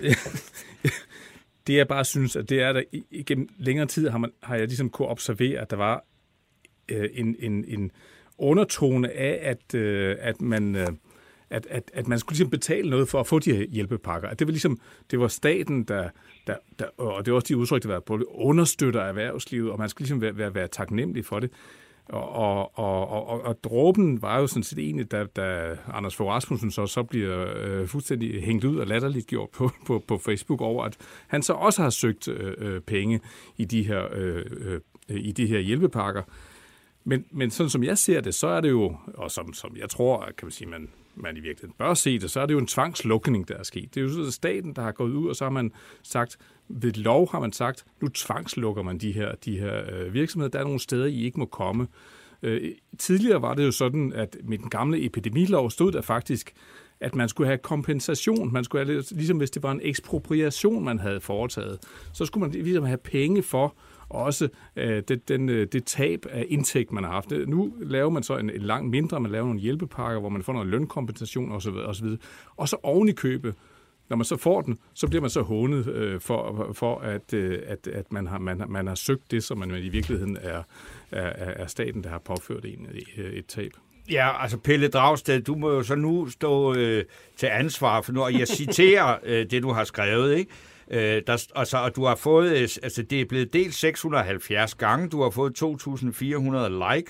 Det jeg bare synes, at det er, at igennem længere tid har, man, har jeg ligesom kunne observere, at der var øh, en, en, en undertone af, at, øh, at, man, øh, at, at, at man skulle ligesom betale noget for at få de her hjælpepakker. At det var ligesom, det var staten, der, der, der og det var også de udtryk, der var både understøtter erhvervslivet, og man skulle ligesom være, være, være taknemmelig for det. Og, og, og, og, og dråben var jo sådan set egentlig, da, da Anders Fogh Rasmussen så, så bliver øh, fuldstændig hængt ud og latterligt gjort på, på, på Facebook over, at han så også har søgt øh, penge i de her, øh, øh, i de her hjælpepakker. Men, men sådan som jeg ser det, så er det jo, og som, som jeg tror, kan man sige, man, man i virkeligheden bør se det, så er det jo en tvangslukning, der er sket. Det er jo sådan, staten, der har gået ud, og så har man sagt, ved lov har man sagt, nu tvangslukker man de her, de her øh, virksomheder. Der er nogle steder, I ikke må komme. Øh, tidligere var det jo sådan, at med den gamle epidemilov stod der faktisk, at man skulle have kompensation. Man skulle have, ligesom hvis det var en ekspropriation, man havde foretaget, så skulle man ligesom have penge for også øh, det, den, øh, det tab af indtægt, man har haft. Nu laver man så en, en langt mindre, man laver nogle hjælpepakker, hvor man får noget lønkompensation osv. osv. Og så oven i købet, når man så får den, så bliver man så hånet øh, for, for at, øh, at, at man, har, man, har, man har søgt det, som man i virkeligheden er, er, er staten, der har påført en et, et tab. Ja, altså Pelle Dragsted, du må jo så nu stå øh, til ansvar for nu, og jeg citerer øh, det, du har skrevet, ikke? Øh, der, altså, og du har fået, altså det er blevet delt seks hundrede og halvfjerds gange, du har fået to tusind fire hundrede likes,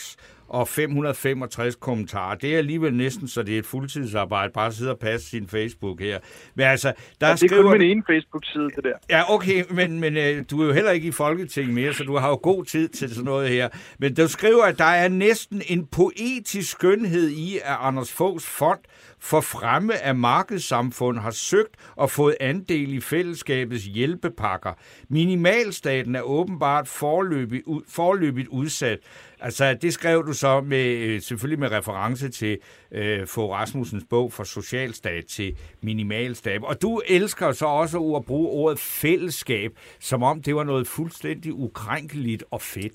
og fem hundrede og femogtres kommentarer. Det er alligevel næsten, så det er et fuldtidsarbejde, bare at sidde og passe sin Facebook her. Men altså, der ja, det er skriver... kun min ene Facebook-side, det der. Ja, okay, men, men øh, du er jo heller ikke i Folketinget mere, så du har jo god tid til sådan noget her. Men du skriver, at der er næsten en poetisk skønhed i, at Anders Foghs fond for fremme af markedssamfund har søgt og fået andel i fællesskabets hjælpepakker. Minimalstaten er åbenbart forløbigt, forløbigt udsat. Altså, det skrev du så med, selvfølgelig med reference til øh, Fogh Rasmussens bog fra Socialstat til Minimalstat. Og du elsker så også at bruge ordet fællesskab, som om det var noget fuldstændig ukrænkeligt og fedt.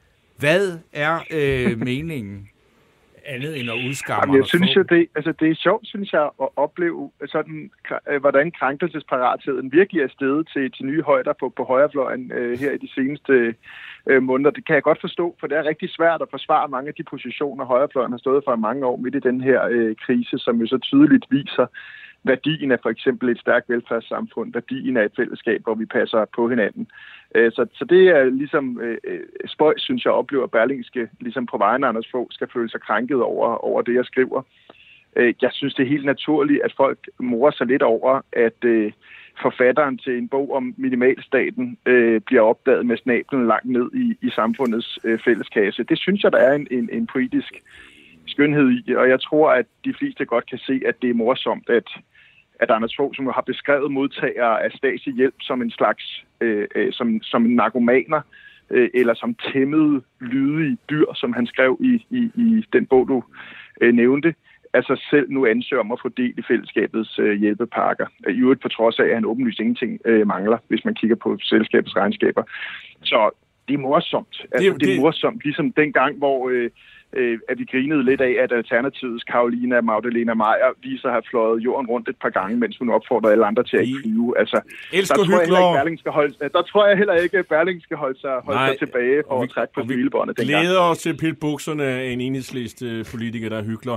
Hvad er øh, meningen? Andet end at udskamme. Jamen, jeg synes jo, det, altså, det er sjovt, synes jeg, at opleve sådan, hvordan krænkelsesparatheden virkelig er steget til, til nye højder på, på højrefløjen øh, her i de seneste øh, måneder. Det kan jeg godt forstå, for det er rigtig svært at forsvare mange af de positioner, højrefløjen har stået for i mange år midt i den her øh, krise, som jo så tydeligt viser værdien af for eksempel et stærkt velfærdssamfund, værdien af et fællesskab, hvor vi passer på hinanden. Så, så det er ligesom øh, spøjs, synes jeg, oplever Berlingske, ligesom på vejen af Anders Fogh, skal føle sig krænket over, over det, jeg skriver. Øh, jeg synes, det er helt naturligt, at folk morer sig lidt over, at øh, forfatteren til en bog om minimalstaten øh, bliver opdaget med snablen langt ned i, i samfundets øh, fælleskasse. Det synes jeg, der er en, en, en poetisk skønhed i, og jeg tror, at de fleste godt kan se, at det er morsomt, at at Anders Fogh, som jo har beskrevet modtagere af statslig hjælp som en slags, øh, øh, som, som narkomaner, øh, eller som tæmmede, lydige dyr, som han skrev i, i, i den bog, du øh, nævnte, altså selv nu ansøger om at få del i fællesskabets øh, hjælpepakker. I øvrigt på trods af, at han åbenlyst ingenting øh, mangler, hvis man kigger på selskabets regnskaber. Så det er morsomt. Altså, det, det... det er morsomt, ligesom dengang, hvor... Øh, Øh, at vi grinede lidt af, at Alternativets Carolina Magdalena Meyer viser at have fløjet jorden rundt et par gange, mens hun opfordrede alle andre til at ikke flyve. Altså, der tror, jeg ikke, Berling skal holde, der tror jeg heller ikke, at Berling skal holde sig, holde sig tilbage for vi, at trække på smilebåndet. Vi glæder os til Pilt Bukserne af en enhedsliste politiker, der er hyggelig.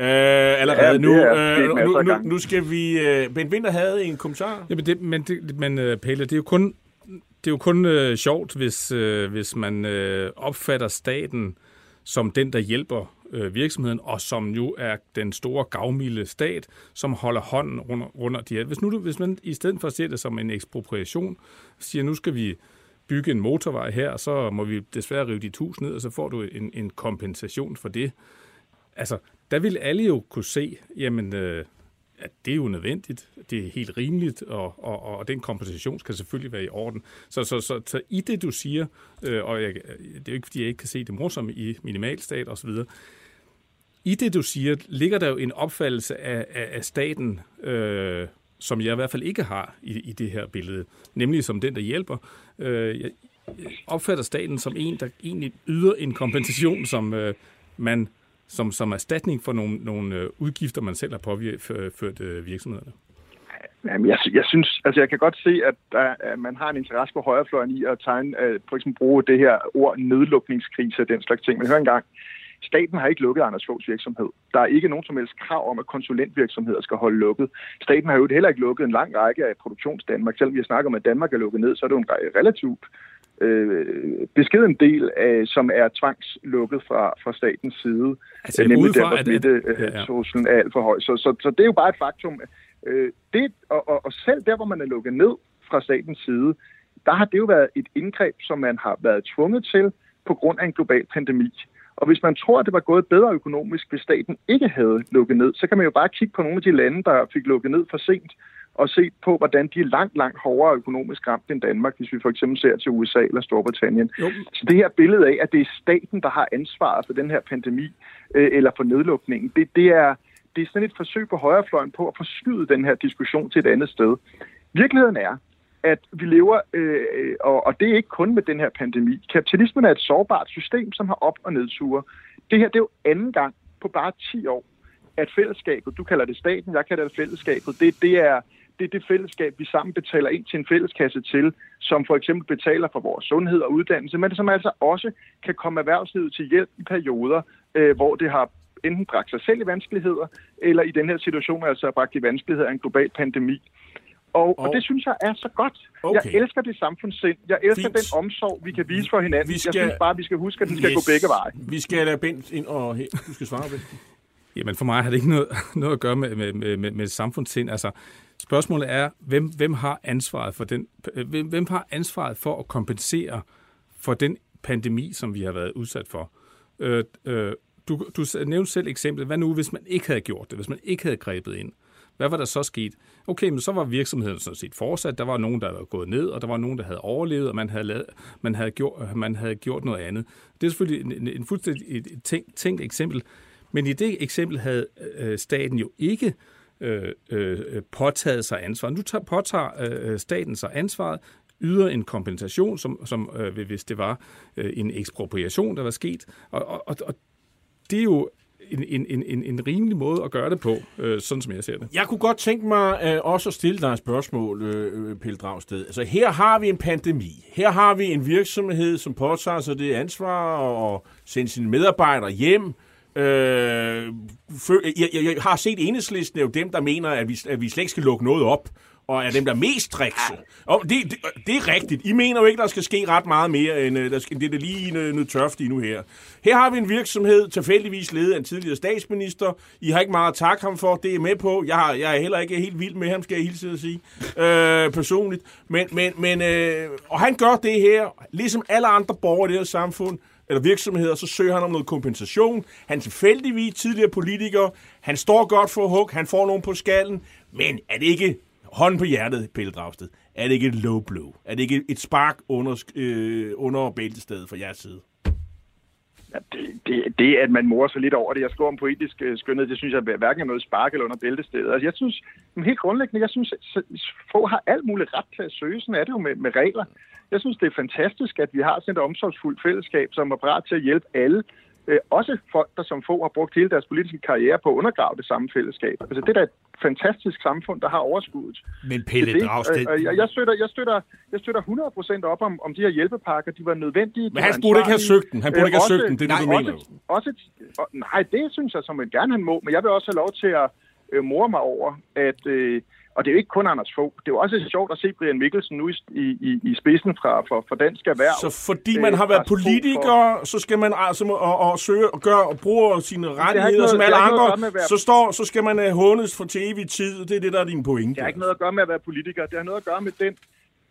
Øh, allerede ja, nu, øh, nu, nu, nu skal vi... Øh, Ben Winther havde en kommentar. Ja, men, det, men, det, men uh, Pelle, det er jo kun, det er jo kun uh, sjovt, hvis, uh, hvis man uh, opfatter staten som den, der hjælper øh, virksomheden, og som jo er den store gavmilde stat, som holder hånden under, under de her. Hvis, nu, hvis man i stedet for at se det som en ekspropriation, siger, nu skal vi bygge en motorvej her, så må vi desværre rive de hus ned, og så får du en, en kompensation for det. Altså, der vil alle jo kunne se, jamen, øh, at det er jo nødvendigt, det er helt rimeligt, og, og, og den kompensation skal selvfølgelig være i orden. Så, så, så, så i det, du siger, øh, og jeg, det er jo ikke, fordi jeg ikke kan se det morsomme i minimalstat osv., i det, du siger, ligger der jo en opfattelse af, af, af staten, øh, som jeg i hvert fald ikke har i, i det her billede, nemlig som den, der hjælper. Øh, jeg opfatter staten som en, der egentlig yder en kompensation, som øh, man Som, som erstatning for nogle, nogle udgifter, man selv har påført øh, virksomhederne? Jamen, jeg, jeg synes, altså jeg kan godt se, at, der, at man har en interesse på højrefløjen i at tegne, uh, for eksempel bruge det her ord nedlukningskrise og den slags ting. Men hør engang, staten har ikke lukket Anders Foghs virksomhed. Der er ikke nogen som helst krav om, at konsulentvirksomheder skal holde lukket. Staten har jo heller ikke lukket en lang række af produktionsdanmark. Selvom vi snakker om, at Danmark er lukket ned, så er det jo en relativt Øh, beskeden del, af, som er tvangslukket fra, fra statens side. Altså, nemlig der, hvor smittetruslen er alt for høj. Så, så, så det er jo bare et faktum. Øh, det, og, og, og selv der, hvor man er lukket ned fra statens side, der har det jo været et indgreb, som man har været tvunget til på grund af en global pandemi. Og hvis man tror, at det var gået bedre økonomisk, hvis staten ikke havde lukket ned, så kan man jo bare kigge på nogle af de lande, der fik lukket ned for sent, og se på, hvordan de er langt, langt hårdere økonomisk ramt end Danmark, hvis vi for eksempel ser til U S A eller Storbritannien. Jo. Så det her billede af, at det er staten, der har ansvaret for den her pandemi, øh, eller for nedlukningen, det, det, er, det er sådan et forsøg på højrefløjen på at forskyde den her diskussion til et andet sted. Virkeligheden er, at vi lever, øh, og, og det er ikke kun med den her pandemi. Kapitalismen er et sårbart system, som har op- og nedture. Det her, det er jo anden gang på bare ti år, at fællesskabet, du kalder det staten, jeg kalder det fællesskabet, det, det er det er det fællesskab, vi sammen betaler ind til en fælleskasse til, som for eksempel betaler for vores sundhed og uddannelse, men som altså også kan komme erhvervslivet til hjælp i perioder, øh, hvor det har enten bragt sig selv i vanskeligheder, eller i den her situation altså har bragt i vanskeligheder af en global pandemi. Og, og, og det synes jeg er så godt. Okay. Jeg elsker det samfundssind. Jeg elsker Fint. den omsorg, vi kan vise for hinanden. Skal... Jeg synes bare, vi skal huske, at den skal yes. gå begge veje. Vi skal lade Bent ind, og du skal svare, Bent. Jamen for mig har det ikke noget, noget at gøre med, med, med, med, med samfundssind. Altså, spørgsmålet er, hvem, hvem har ansvaret for den, hvem, hvem har ansvaret for at kompensere for den pandemi, som vi har været udsat for? Øh, øh, du, du nævnte selv eksemplet. Hvad nu, hvis man ikke havde gjort det? Hvis man ikke havde grebet ind? Hvad var der så sket? Okay, men så var virksomheden sådan set fortsat. Der var nogen, der var gået ned, og der var nogen, der havde overlevet, og man havde, lavet, man havde, gjort, man havde gjort noget andet. Det er selvfølgelig en, en, en fuldstændig et tænkt, tænkt eksempel. Men i det eksempel havde øh, staten jo ikke øh, øh, påtaget sig ansvar. Nu tager, påtager øh, staten sig ansvaret, yder en kompensation, som, som øh, hvis det var øh, en ekspropriation, der var sket. Og, og, og det er jo en, en, en, en rimelig måde at gøre det på, øh, sådan som jeg ser det. Jeg kunne godt tænke mig øh, også at stille dig et spørgsmål, øh, Pelle Dragsted. Altså, her har vi en pandemi. Her har vi en virksomhed, som påtager sig det ansvar og sender sine medarbejdere hjem. Øh, jeg, jeg, jeg har set Enhedslisten er jo dem, der mener, at vi, at vi slet ikke skal lukke noget op, og er dem, der er mest strikse. Og det, det, det er rigtigt. I mener jo ikke, der skal ske ret meget mere, end der skal, det er det lige noget tørft i nu her. Her har vi en virksomhed, tilfældigvis ledet af en tidligere statsminister. I har ikke meget at takke ham for, det er med på. Jeg, har, jeg er heller ikke helt vild med ham, skal jeg hilse at sige, øh, personligt. Men, men, men, øh, og han gør det her, ligesom alle andre borgere i det her samfund, eller virksomheder, så søger han om noget kompensation. Han er tilfældigvis tidligere politiker. Han står godt for hug. Han får nogen på skallen. Men er det ikke, hånden på hjertet, Pelle Dragsted, er det ikke et low blow? Er det ikke et spark under, øh, under bæltestedet fra jeres side? Ja, det, det, det, at man morer sig lidt over det, jeg skriver om poetisk øh, skønhed, det synes jeg hverken er noget spark eller under bæltestedet. Altså, jeg synes, helt grundlæggende, jeg synes, at få har alt muligt ret til at søge. Sådan er det jo med, med regler. Jeg synes, det er fantastisk, at vi har sådan et omsorgsfuldt fællesskab, som er parat til at hjælpe alle. Øh, også folk, der som få har brugt hele deres politiske karriere på at undergrave det samme fællesskab. Altså, det er da et fantastisk samfund, der har overskuddet. Men Pelle Dragsted... Øh, jeg, jeg, støtter, jeg, støtter, jeg støtter hundrede procent op om, om de her hjælpepakker. De var nødvendige. Men han burde ikke have søgt den. Han burde øh, ikke have søgt den. Det er det, du også, mener. Også, også, nej, det synes jeg, som man gerne han må. Men jeg vil også have lov til at øh, more mig over, at... Øh, Og det er jo ikke kun Anders Fogh. Det er jo også sjovt at se Brian Mikkelsen nu i, i, i spidsen fra, for, for Dansk Erhverv. Så fordi man har været politiker, for... så skal man altså og, og søge og gøre og bruge sine rettigheder noget, som alle andre, være... så, står, så skal man uh, hånes for til evig tid. Det er det, der er din pointe. Det har ikke noget at gøre med at være politiker. Det har noget at gøre med den,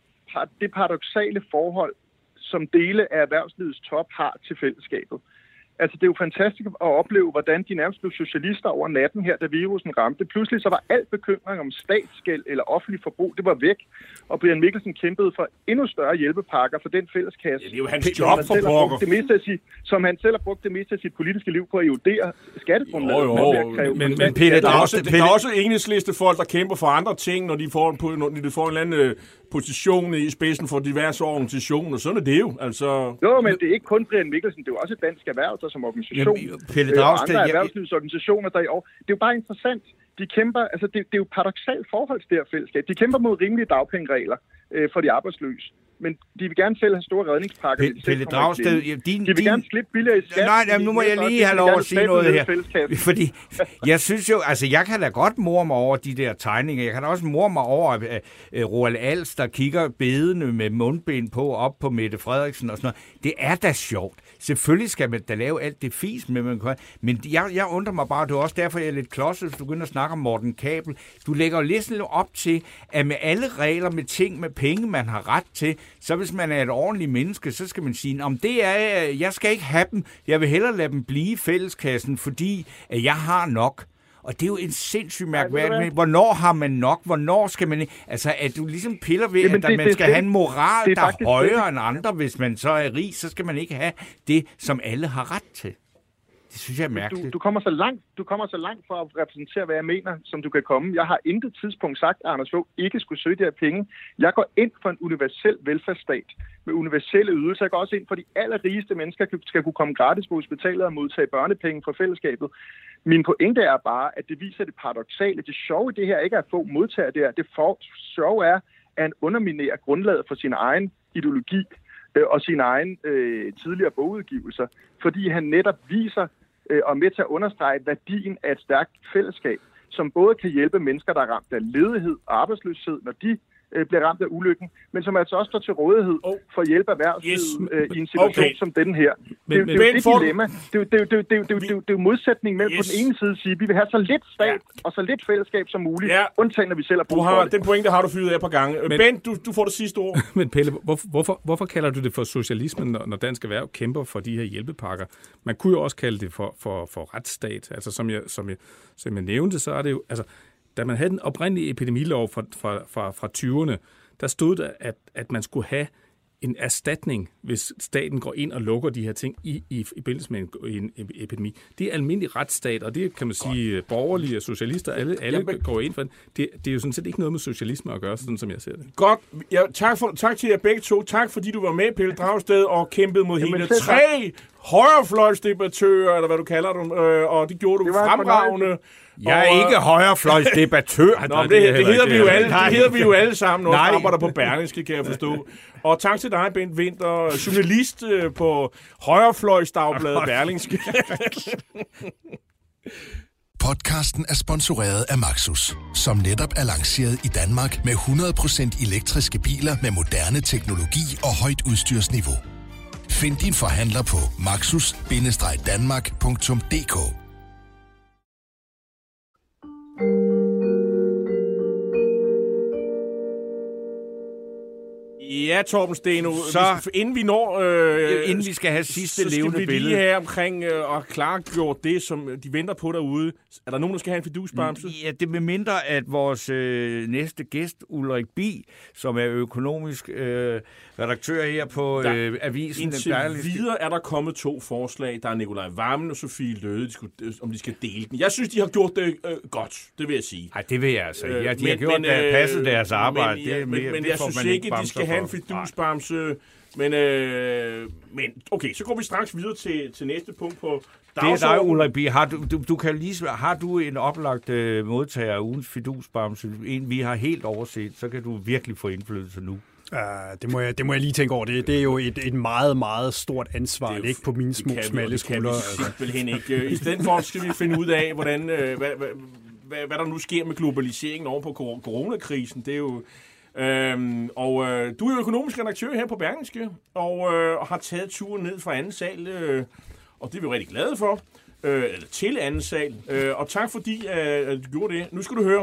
det paradoksale forhold, som dele af erhvervslivets top har til fællesskabet. Altså, det er jo fantastisk at opleve, hvordan de nærmest blev socialister over natten her, da virusen ramte. Pludselig så var al bekymring om statsgæld eller offentlig forbrug, det var væk. Og Brian Mikkelsen kæmpede for endnu større hjælpepakker for den fælleskasse. Ja, det er jo hans job for pokker. Som han selv har brugt det meste af sit politiske liv på at erodere skattegrundlaget. Jo, jo, men, men, men Pelle, der er også, der er også Enhedsliste folk, der kæmper for andre ting, når de får, når de får en eller anden position i spidsen for diverse organisationer. Sådan er det jo. Altså... Jo, men det er ikke kun Brian Mikkelsen, det er jo også Dansk Erhverv, som organisation, Jamen, Pelle Dragsted, og andre erhvervslivsorganisationer, der i år. Det er jo bare interessant. De kæmper, altså det, det er jo paradoksalt forhold til det her fællesskab. De kæmper mod rimelige dagpengeregler øh, for de arbejdsløse. Men de vil gerne selv have store redningspakker. Pelle, Pelle Dragsted, din, de vil din... gerne slippe billigere i skat. Nej, nej, nu må jeg lige have lov at sige noget her. Fordi jeg synes jo, altså jeg kan da godt more mig over de der tegninger. Jeg kan da også more mig over uh, uh, Roald Als, der kigger bedende med mundbind på op på Mette Frederiksen og sådan noget. Det er da sjovt. Selvfølgelig skal man da lave alt det fis med, man kan. Men jeg, jeg undrer mig bare, det er også derfor, jeg er lidt klodset, hvis du begynder at snakke om Morten Kabel. Du lægger jo lidt op til, at med alle regler, med ting, med penge, man har ret til, så hvis man er et ordentligt menneske, så skal man sige, om det er, jeg skal ikke have dem, jeg vil hellere lade dem blive i fælleskassen, fordi at jeg har nok. Og det er jo en sindssygt mærkværdigt. Hvornår har man nok? Hvornår skal man... Altså, at du ligesom piller ved, Jamen, at det, man det, skal det, have en moral, der er højere det. end andre. Hvis man så er rig, så skal man ikke have det, som alle har ret til. Det synes jeg er mærkeligt. Du, du, kommer så langt, du kommer så langt for at repræsentere, hvad jeg mener, som du kan komme. Jeg har intet tidspunkt sagt, at Anders Fogh ikke skulle søge de her penge. Jeg går ind for en universel velfærdsstat med universelle ydelser. Jeg går også ind for, at de allerrigeste mennesker skal kunne komme gratis på hospitalet og modtage børnepenge fra fællesskabet. Min pointe er bare, at det viser det paradoksale. Det sjove i det her ikke er at få modtager det her. Det for, sjove er, at han underminerer grundlaget for sin egen ideologi øh, og sine egne øh, tidligere bogudgivelser, fordi han netop viser øh, og er med til at understrege værdien af et stærkt fællesskab. som både kan hjælpe mennesker, der er ramt af ledighed og arbejdsløshed, når de øh, bliver ramt af ulykken, men som altså også står til rådighed oh. for at hjælpe erhvervslivet yes. øh, i en situation okay. som den her. Men, det, men, det er jo det for... dilemma. Det er jo, det er jo, det er jo, det er jo, det er jo, det er jo, det er jo modsætning mellem yes. på den ene side at sige, at vi vil have så lidt stat ja. og så lidt fællesskab som muligt, ja. undtagen når vi selv har brug for det. Den pointe har du fyret af et par gange. Men, Bent, du, du får det sidste ord. Men Pelle, hvorfor, hvorfor, hvorfor kalder du det for socialismen, når, når Dansk Erhverv kæmper for de her hjælpepakker? Man kunne jo også kalde det for, for, for retsstat. Altså som jeg, som, jeg, som jeg nævnte, så er det jo... Altså, da man havde den oprindelige epidemilov fra, fra, fra, fra tyverne, der stod der, at, at man skulle have en erstatning, hvis staten går ind og lukker de her ting i, i, i forbindelse med en, en epidemi. Det er almindelig retsstat, og det kan man sige, godt. Borgerlige og socialister, alle, alle Jamen, går ind for det. det. Det er jo sådan set ikke noget med socialisme at gøre, sådan som jeg ser det. Godt. Ja, tak, for, tak til jer begge to. Tak fordi du var med, Pelle Dragsted, og kæmpede mod Jamen, hele tre højrefløjsdebattører, eller hvad du kalder dem, øh, og det gjorde du det fremragende. Jeg er ikke højrefløjsdebattør. Nå, det, det, det, hedder vi jo alle, det hedder vi jo alle sammen, og arbejder på Berlingske, kan jeg forstå. Og tak til dig, Bent Winther, journalist på højrefløjsdagbladet Berlingske. Podcasten er sponsoreret af Maxus, som netop er lanceret i Danmark med hundrede procent elektriske biler med moderne teknologi og højt udstyrsniveau. Find din forhandler på maxus bindestreg danmark punktum d k. Ja, Torben Steno, så inden vi når... Øh, inden vi skal have sidste levende billede... Så skal vi lige her omkring øh, og klargjort det, som de venter på derude. Er der nogen, der skal have en fidusbamse? Ja, det er mindre, at vores øh, næste gæst, Ulrik Bi, som er økonomisk øh, redaktør her på øh, avisen... Indtil videre er der kommet to forslag. Der er Nikolaj Wammen og Sofie Løde, de skulle, om de skal dele den. Jeg synes, de har gjort det øh, godt, det vil jeg sige. Nej, det vil jeg altså. Ja, de men, har gjort men, øh, passet deres arbejde. Men, ja, det er mere, men, men det jeg synes ikke, ikke de skal have en fidusbamse. Men, øh, men okay, så går vi straks videre til, til næste punkt på dagsordenen. Det er dig, Ulrik Bi. Har du, du, du kan lige, har du en oplagt øh, modtager af ugens fidusbamse, en vi har helt overset, så kan du virkelig få indflydelse nu. Uh, det, må jeg, det må jeg lige tænke over. Det, det er jo et, et meget, meget stort ansvar, det, det ikke på mine små, smalle skuldre. Det kan vi simpelthen ikke. I stedet for skal vi finde ud af, hvordan, øh, hvad, hvad, hvad, hvad der nu sker med globaliseringen over på coronakrisen. Det er jo... Øhm, og øh, du er jo økonomisk redaktør her på Berlingske, og øh, har taget turen ned fra anden sal, øh, og det er vi rigtig glade for, øh, eller til anden sal, øh, og tak fordi øh, du gjorde det. Nu skal du høre,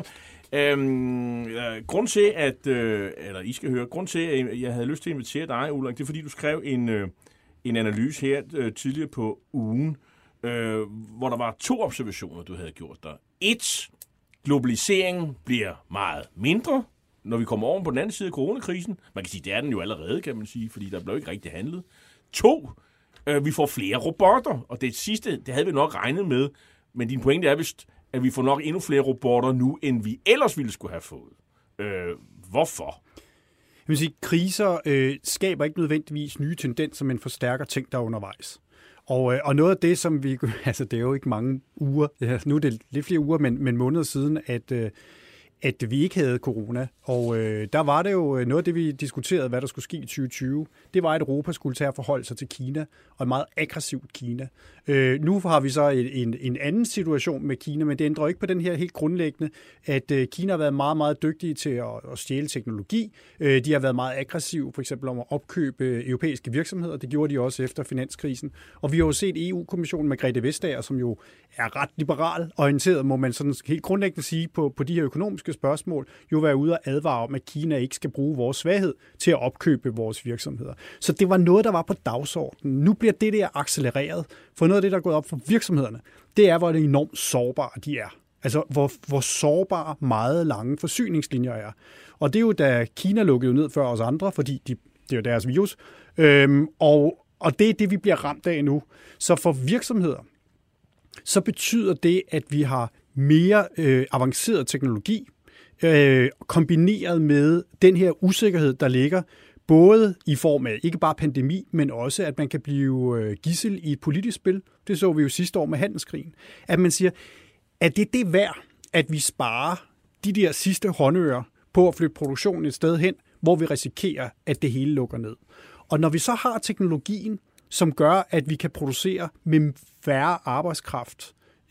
øh, grund til at, øh, eller I skal høre, grund til at jeg havde lyst til at invitere dig, Ulrik, det er fordi du skrev en, øh, en analyse her øh, tidligere på ugen, øh, hvor der var to observationer, du havde gjort der. Et, globaliseringen bliver meget mindre, når vi kommer over på den anden side af coronakrisen. Man kan sige, det er den jo allerede, kan man sige, fordi der blev ikke rigtig handlet. To, øh, vi får flere robotter, og det sidste, det havde vi nok regnet med, men din pointe er vist, at vi får nok endnu flere robotter nu, end vi ellers ville skulle have fået. Øh, hvorfor? Jeg vil sige, kriser øh, skaber ikke nødvendigvis nye tendenser, men forstærker ting, der er undervejs. Og, øh, og noget af det, som vi... Altså, det er jo ikke mange uger, ja, nu er det lidt flere uger, men, men måneder siden, at... Øh, at vi ikke havde corona, og øh, der var det jo noget af det, vi diskuterede, hvad der skulle ske i tyve tyve. Det var, at Europa skulle tage at forholde sig til Kina, og et meget aggressivt Kina. Øh, nu har vi så en, en, en anden situation med Kina, men det ændrer ikke på den her helt grundlæggende, at øh, Kina har været meget, meget dygtige til at, at stjæle teknologi. Øh, de har været meget aggressive, for eksempel om at opkøbe europæiske virksomheder. Det gjorde de også efter finanskrisen. Og vi har jo set E U-kommissionen Margrethe Vestager, som jo er ret liberal orienteret, må man sådan helt grundlæggende sige, på, på de her økonomiske spørgsmål, jo være ude og advare om, at Kina ikke skal bruge vores svaghed til at opkøbe vores virksomheder. Så det var noget, der var på dagsordenen. Nu bliver det der accelereret, for noget af det, der er gået op for virksomhederne, det er, hvor det enormt sårbare de er. Altså, hvor, hvor sårbare meget lange forsyningslinjer er. Og det er jo, da Kina lukkede ned før os andre, fordi de, det er jo deres virus, øhm, og, og det er det, vi bliver ramt af nu. Så for virksomheder, så betyder det, at vi har mere øh, avanceret teknologi, øh, kombineret med den her usikkerhed, der ligger, både i form af ikke bare pandemi, men også, at man kan blive øh, gidsel i et politisk spil. Det så vi jo sidste år med handelskrigen. At man siger, at det er det værd, at vi sparer de der sidste håndører på at flytte produktionen et sted hen, hvor vi risikerer, at det hele lukker ned. Og når vi så har teknologien, som gør, at vi kan producere med færre arbejdskraft i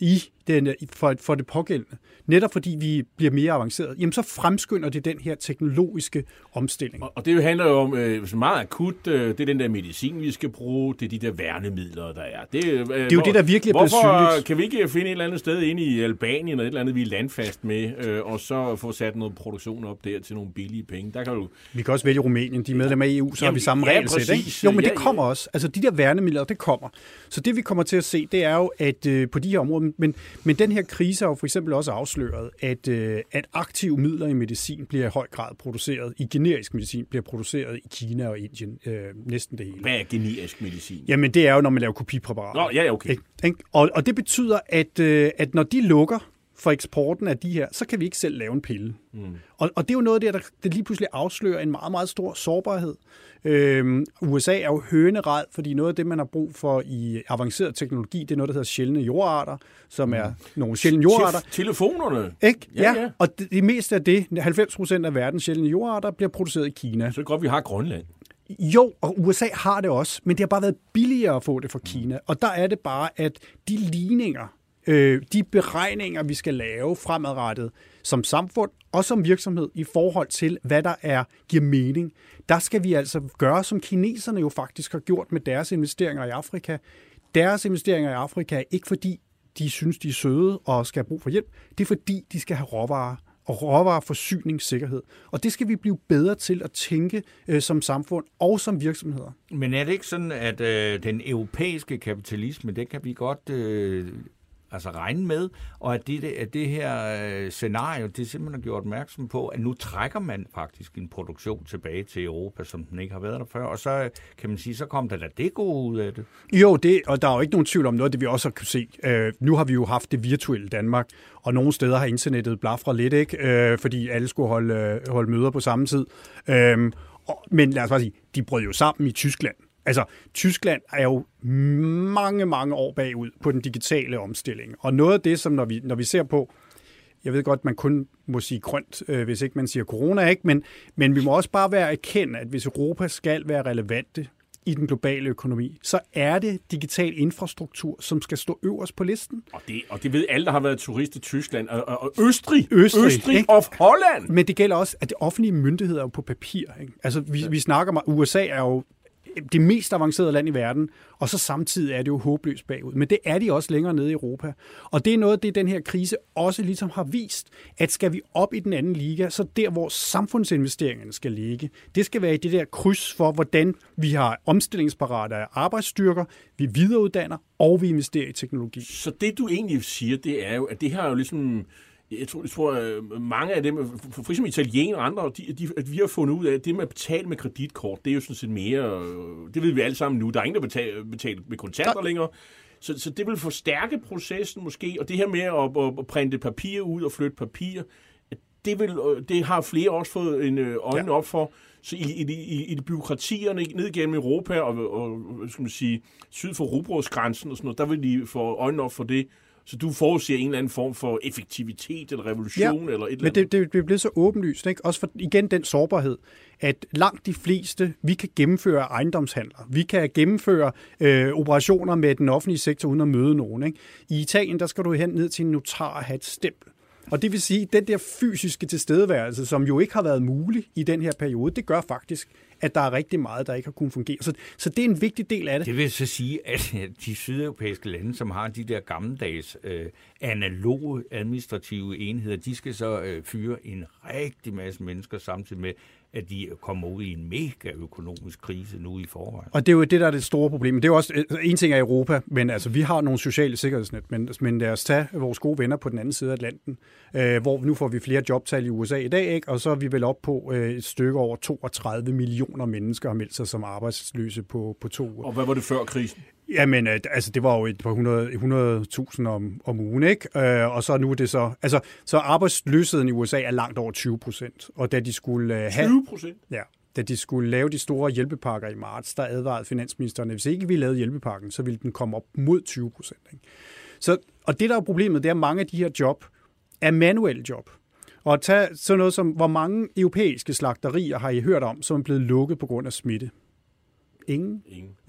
den, for, for det pågældende, netop fordi vi bliver mere avanceret, jamen så fremskynder det den her teknologiske omstilling. Og, og det handler jo om øh, meget akut, øh, det er den der medicin, vi skal bruge, det er de der værnemidler, der er. Det, øh, det er jo hvor, det, der virkelig er blevet synligt. Hvorfor kan vi ikke finde et eller andet sted inde i Albanien, eller et eller andet, vi er landfast med, øh, og så få sat noget produktion op der til nogle billige penge? Der kan du... Vi kan også vælge Rumænien, de er medlemmer af E U, så jamen, har vi samme ja, regelsæt, ikke? Jo, men det ja, kommer ja. også. Altså de der værnemidler, det kommer. Så det vi kommer til at se, det er jo, at øh, på de her områder, men, men den her krise har jo for eksempel også afsløret, at, øh, at aktive midler i medicin bliver i høj grad produceret, i generisk medicin bliver produceret i Kina og Indien, øh, næsten det hele. Hvad er generisk medicin? Jamen det er jo, når man laver kopipræparater. Nå, ja, okay. Ikke? Og, og det betyder, at, øh, at når de lukker for eksporten af de her, så kan vi ikke selv lave en pille. Mm. Og, og det er jo noget af det, der, der lige pludselig afslører en meget, meget stor sårbarhed. Øhm, U S A er jo hønerad, fordi noget af det, man har brug for i avanceret teknologi, det er noget, der hedder sjældne jordarter, som er mm. nogle sjældne jordarter. Te- telefonerne? Ikke? Ja, ja. Og det, det meste af det, halvfems procent af verdens sjældne jordarter, bliver produceret i Kina. Så er det godt, vi har Grønland. Jo, og U S A har det også, men det har bare været billigere at få det fra Kina. Og der er det bare, at de ligninger, øh, de beregninger, vi skal lave fremadrettet som samfund og som virksomhed i forhold til, hvad der er giver mening, der skal vi altså gøre, som kineserne jo faktisk har gjort med deres investeringer i Afrika. Deres investeringer i Afrika er ikke fordi, de synes, de er søde og skal have brug for hjælp. Det er fordi, de skal have råvarer. Og råvareforsyningssikkerhed. Og det skal vi blive bedre til at tænke øh, som samfund og som virksomheder. Men er det ikke sådan, at øh, den europæiske kapitalisme, det kan vi godt øh, altså regne med, og at det, at det her øh, scenario, det simpelthen har gjort opmærksom på, at nu trækker man faktisk en produktion tilbage til Europa, som den ikke har været der før, og så kan man sige, så kom der da det gode ud af det. Jo, det, og der er jo ikke nogen tvivl om noget, det vi også har kunne se. Øh, nu har vi jo haft det virtuelle Danmark, og nogle steder har internettet blafret lidt, ikke? Øh, fordi alle skulle holde, holde møder på samme tid. Øh, og, men lad os bare sige, de brød jo sammen i Tyskland. Altså, Tyskland er jo mange, mange år bagud på den digitale omstilling. Og noget af det, som når vi, når vi ser på, jeg ved godt, man kun må sige grønt, øh, hvis ikke man siger corona, ikke? Men, men vi må også bare være erkendt, at hvis Europa skal være relevante i den globale økonomi, så er det digital infrastruktur, som skal stå øverst på listen. Og det, og det ved alle, der har været turist i Tyskland, og, og Østrig, Østrig, Østrig og Holland. Men det gælder også, at det offentlige myndigheder er jo på papir. Ikke? Altså, vi, ja. vi snakker om, U S A er jo det mest avancerede land i verden, og så samtidig er det jo håbløst bagud. Men det er de også længere nede i Europa. Og det er noget, det den her krise også ligesom har vist, at skal vi op i den anden liga, så der, hvor samfundsinvesteringerne skal ligge, det skal være i det der kryds for, hvordan vi har omstillingsparate af arbejdsstyrker, vi videreuddanner, og vi investerer i teknologi. Så det, du egentlig siger, det er jo, at det her er jo ligesom... Jeg tror, jeg tror, mange af dem, for eksempel italienere og andre, de, de, at vi har fundet ud af, at det med at betale med kreditkort, det er jo sådan set mere, det ved vi alle sammen nu, der er ingen, der betaler, betaler med kontanter længere, så, så det vil forstærke processen måske, og det her med at, at printe papir ud og flytte papir, det, vil, det har flere også fået en øjne op for, så i, i, i, i de byråkratierne ned gennem Europa og, og skal man sige, syd for rugbrødsgrænsen og sådan noget, der vil de få øjnene op for det. Så du forudser en eller anden form for effektivitet eller revolution? Ja, eller et eller men det, det, det er blevet så åbenlyst. Ikke? Også for igen den sårbarhed, at langt de fleste, vi kan gennemføre ejendomshandler. Vi kan gennemføre øh, operationer med den offentlige sektor uden at møde nogen. Ikke? I Italien, der skal du hen ned til en notar og have et stempel. Og det vil sige, at den der fysiske tilstedeværelse, som jo ikke har været mulig i den her periode, det gør faktisk, at der er rigtig meget, der ikke har kunnet fungere. Så, så det er en vigtig del af det. Det vil så sige, at de sydeuropæiske lande, som har de der gammeldags øh, analoge administrative enheder, de skal så øh, fyre en rigtig masse mennesker samtidig med, at de kommer ud i en mega økonomisk krise nu i forvejen. Og det er jo det, der er det store problem. Det er jo også en ting af Europa, men altså, vi har nogle sociale sikkerhedsnet, men, men lad os tage vores gode venner på den anden side af Atlanten, øh, hvor nu får vi flere jobtal i U S A i dag, ikke? Og så er vi vel op på øh, et stykke over toogtredive millioner mennesker har meldt sig som arbejdsløse på, på to uger. Og hvad var det før krisen? Jamen, altså, det var jo et par hundrede tusind om, om ugen, ikke? Øh, og så nu er det så... Altså, så arbejdsløsheden i U S A er langt over tyve procent. Og da de skulle have... tyve procent? Ja. Da de skulle lave de store hjælpepakker i marts, der advarede finansministeren, at hvis ikke vi lavede hjælpepakken, så ville den komme op mod tyve procent. Så, og det, der er problemet, det er, at mange af de her job er manuelle job. Og tag sådan noget som, hvor mange europæiske slagterier har I hørt om, som er blevet lukket på grund af smitte? Ingen. Ingen. Vel?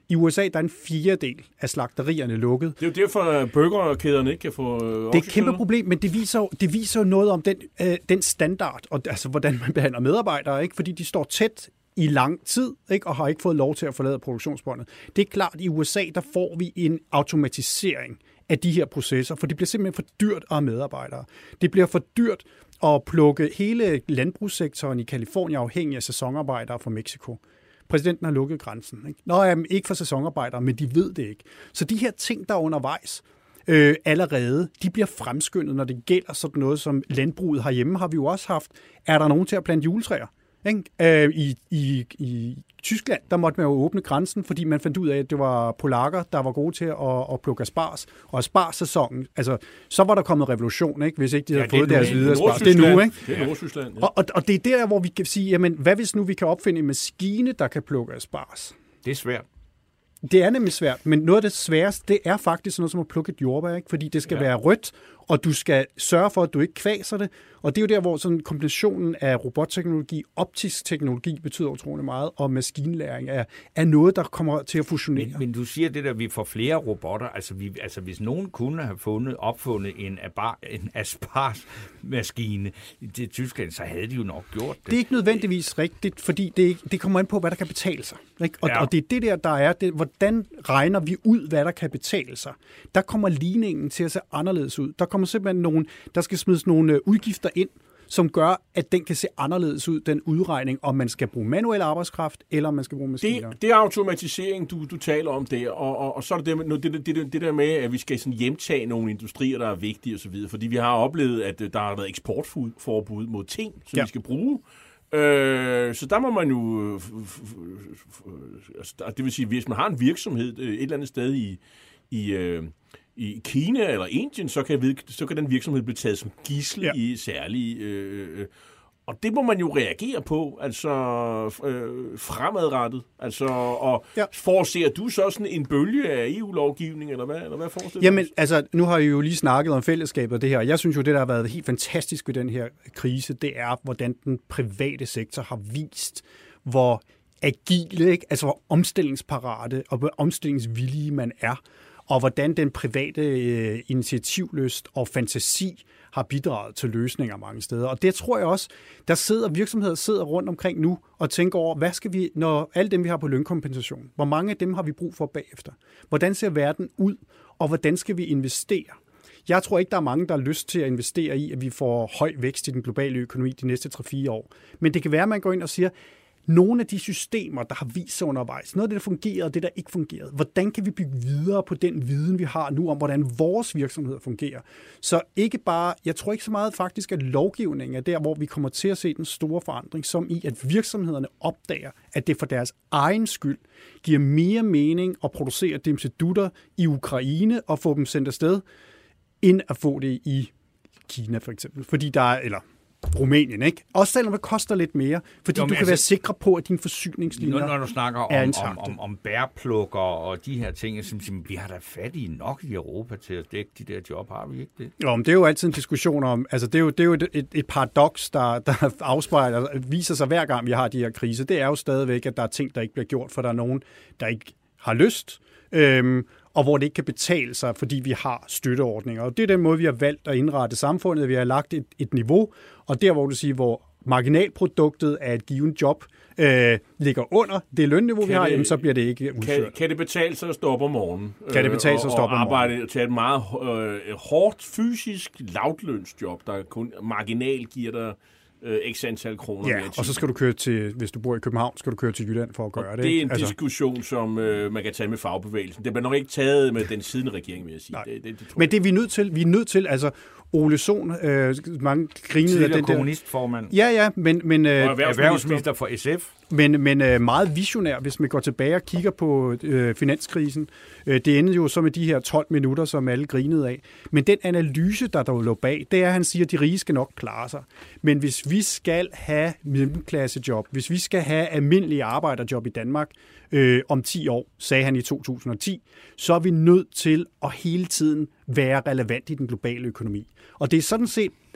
I U S A der er en fjerdedel af slagterierne lukket. Det er jo derfor, at burgerkæderne ikke kan få oksekød. Det er et kæmpe problem, men det viser jo, det viser jo noget om den, øh, den standard, og altså, hvordan man behandler medarbejdere, ikke? Fordi de står tæt i lang tid, ikke? Og har ikke fået lov til at forlade produktionsbåndet. Det er klart, at i U S A der får vi en automatisering af de her processer, for det bliver simpelthen for dyrt at have medarbejdere. Det bliver for dyrt at plukke hele landbrugssektoren i Californien afhængig af sæsonarbejdere fra Mexico. Præsidenten har lukket grænsen. Ikke? Nå, jamen, ikke for sæsonarbejdere, men de ved det ikke. Så de her ting, der er undervejs øh, allerede, de bliver fremskyndet, når det gælder sådan noget som landbruget herhjemme, har vi jo også haft. Er der nogen til at plante juletræer? Øh, i, i, I Tyskland, der måtte man jo åbne grænsen, fordi man fandt ud af, at det var polakker, der var gode til at, at plukke asparges. Og asparges-sæsonen, altså, så var der kommet revolution, ikke? Hvis ikke de havde ja, fået deres hvide asparges. Det er nu, ikke? Det er Nordtyskland, ja. og, og, og det er der, hvor vi kan sige, jamen, hvad hvis nu vi kan opfinde en maskine, der kan plukke asparges? Det er svært. Det er nemlig svært, men noget af det sværeste, det er faktisk noget som at plukke et jordbær, ikke? Fordi det skal ja. være rødt, og du skal sørge for, at du ikke kvaser det. Og det er jo der, hvor sådan kombinationen af robotteknologi, optisk teknologi betyder utrolig meget, og maskinlæring er, er noget, der kommer til at fusionere. Men, men du siger det der, vi får flere robotter. Altså, vi, altså hvis nogen kunne have fundet, opfundet en, abar, en asparges-maskine til Tyskland, så havde de jo nok gjort det. Det er ikke nødvendigvis rigtigt, fordi det, det kommer an på, hvad der kan betale sig. Ikke? Og, ja. og det er det der, der er, det, hvordan regner vi ud, hvad der kan betale sig. Der kommer ligningen til at se anderledes ud. Der kommer simpelthen nogle, der skal smides nogle udgifter ind, som gør, at den kan se anderledes ud, den udregning, om man skal bruge manuel arbejdskraft, eller om man skal bruge maskiner. Det, det er automatisering, du, du taler om der, og, og, og så er det det, det, det, det der med, at vi skal sådan hjemtage nogle industrier, der er vigtige osv., fordi vi har oplevet, at der har været eksportforbud mod ting, som ja. vi skal bruge. Øh, så der må man jo, det vil sige, hvis man har en virksomhed et eller andet sted i, i i Kina eller Indien, så kan, så kan den virksomhed blive taget som gidsel ja. i særlige... Øh, og det må man jo reagere på, altså øh, fremadrettet. Altså, og ja. forser du så sådan en bølge af E U-lovgivning, eller hvad, eller hvad forestiller du? Jamen, altså, nu har I jo lige snakket om fællesskabet og det her. Jeg synes jo, det der har været helt fantastisk ved den her krise, det er, hvordan den private sektor har vist, hvor agile, ikke? Altså hvor omstillingsparate og hvor omstillingsvillige man er, og hvordan den private øh, initiativlyst og fantasi har bidraget til løsninger mange steder. Og det tror jeg også, der sidder virksomheder sidder rundt omkring nu og tænker over, hvad skal vi, når alle dem, vi har på lønkompensation, hvor mange af dem har vi brug for bagefter? Hvordan ser verden ud, og hvordan skal vi investere? Jeg tror ikke, der er mange, der har lyst til at investere i, at vi får høj vækst i den globale økonomi de næste tre fire år. Men det kan være, at man går ind og siger, nogle af de systemer, der har vist sig undervejs, noget af det, der fungerede, og det, der ikke fungerede, hvordan kan vi bygge videre på den viden, vi har nu, om hvordan vores virksomheder fungerer? Så ikke bare, jeg tror ikke så meget faktisk, at lovgivningen er der, hvor vi kommer til at se den store forandring, som i, at virksomhederne opdager, at det for deres egen skyld giver mere mening at producere dimsedutter i Ukraine og få dem sendt afsted, end at få det i Kina for eksempel. Fordi der er, eller Rumænien, ikke? Også selvom det koster lidt mere, fordi jo, du kan altså være sikre på, at dine forsyningslinjer er når du snakker om, om, om, om bærplukker og de her ting, som siger, vi har da fattige nok i Europa til at dække de der job, har vi ikke det? Jo, men det er jo altid en diskussion om, altså det er jo, det er jo et, et, et paradoks, der, der afspejler, viser sig hver gang, vi har de her kriser. Det er jo stadigvæk, at der er ting, der ikke bliver gjort, for der er nogen, der ikke har lyst, øhm, og hvor det ikke kan betale sig, fordi vi har støtteordninger. Og det er den måde, vi har valgt at indrette samfundet. Vi har lagt et, et niveau, og der, hvor du siger, hvor marginalproduktet af et givet job øh, ligger under det lønniveau, kan vi har, det, jamen, så bliver det ikke udført. Kan, kan det betale sig at stoppe om morgenen? Kan det betale sig at stoppe om morgenen? Og arbejde til et meget øh, hårdt, fysisk, lavtlønsjob, der kun marginal giver dig x antal kroner. Ja, og så skal du køre til, hvis du bor i København, skal du køre til Jylland for at gøre og det. Det er en altså, diskussion, som øh, man kan tage med fagbevægelsen. Det bliver nok ikke taget med den siddende regering, vil jeg sige. Det, det, det Men det er vi nødt til. Vi er nødt til, altså Ole Sohn, øh, mange grinede af den der kommunistformand. Ja, ja, men... men øh, erhvervsminister for S F. Men, men øh, meget visionær, hvis man går tilbage og kigger på øh, finanskrisen. Øh, det endte jo så med de her tolv minutter, som alle grinede af. Men den analyse, der der lå bag, det er, at han siger, at de rige skal nok klare sig. Men hvis vi skal have middelklassejob, hvis vi skal have almindelige arbejderjob i Danmark øh, om ti år, sagde han i to tusind og ti, så er vi nødt til at hele tiden være relevant i den globale økonomi. Og det er sådan set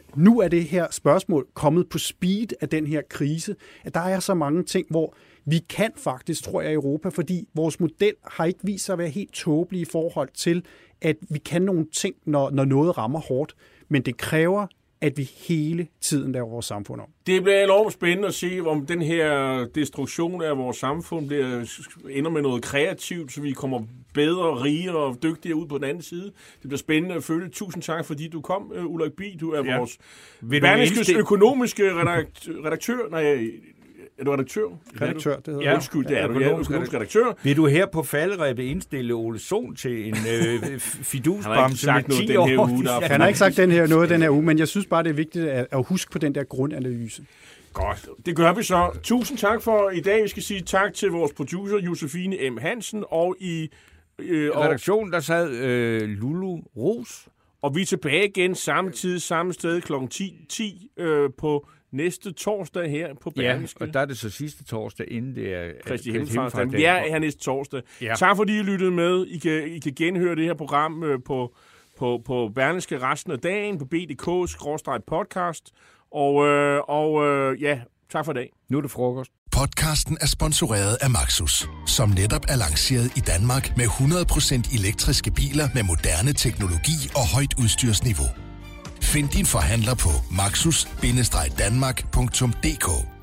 nu er det her spørgsmål kommet på speed af den her krise, at der er så mange ting, hvor vi kan faktisk, tror jeg, i Europa, fordi vores model har ikke vist sig at være helt tåbelig i forhold til, at vi kan nogle ting, når, når noget rammer hårdt, men det kræver, at vi hele tiden laver vores samfund om. Det bliver enormt spændende at se, om den her destruktion af vores samfund bliver, ender med noget kreativt, så vi kommer bedre, rigere og dygtigere ud på den anden side. Det bliver spændende at følge. Tusind tak, fordi du kom, Ulrik Bie. Du er ja. vores Berlingskes økonomiske redaktør. redaktør nej, er du redaktør? Redaktør, det hedder ja. Undskyld, det er du. Ja, økonomisk redaktør. Vil du her på falderebet indstille Ole Sohn til en øh, fidusbamse med ti år? Her uge, han har ikke sagt den her, noget den her uge, men jeg synes bare, det er vigtigt at, at huske på den der grundanalyse. Godt, det gør vi så. Tusind tak for i dag. Vi skal sige tak til vores producer, Josefine M. Hansen, og i øh, redaktionen, der sad øh, Lulu Ros. Og vi er tilbage igen samme tid, samme sted klokken ti ti øh, på næste torsdag her på Berlingske. Ja, og der er det så sidste torsdag, inden det er Kristi Himmelfartsdag. Vi er her næste torsdag. Ja. Tak fordi I lyttede med. I kan, I kan genhøre det her program øh, på, på, på Berlingske resten af dagen, på b punktum d k skråstreg podcast. Og, øh, og øh, ja, tak for i dag. Nu er det frokost. Podcasten er sponsoreret af Maxus, som netop er lanceret i Danmark med hundrede procent elektriske biler med moderne teknologi og højt udstyrsniveau. Find din forhandler på maxus bindestreg danmark punktum d k.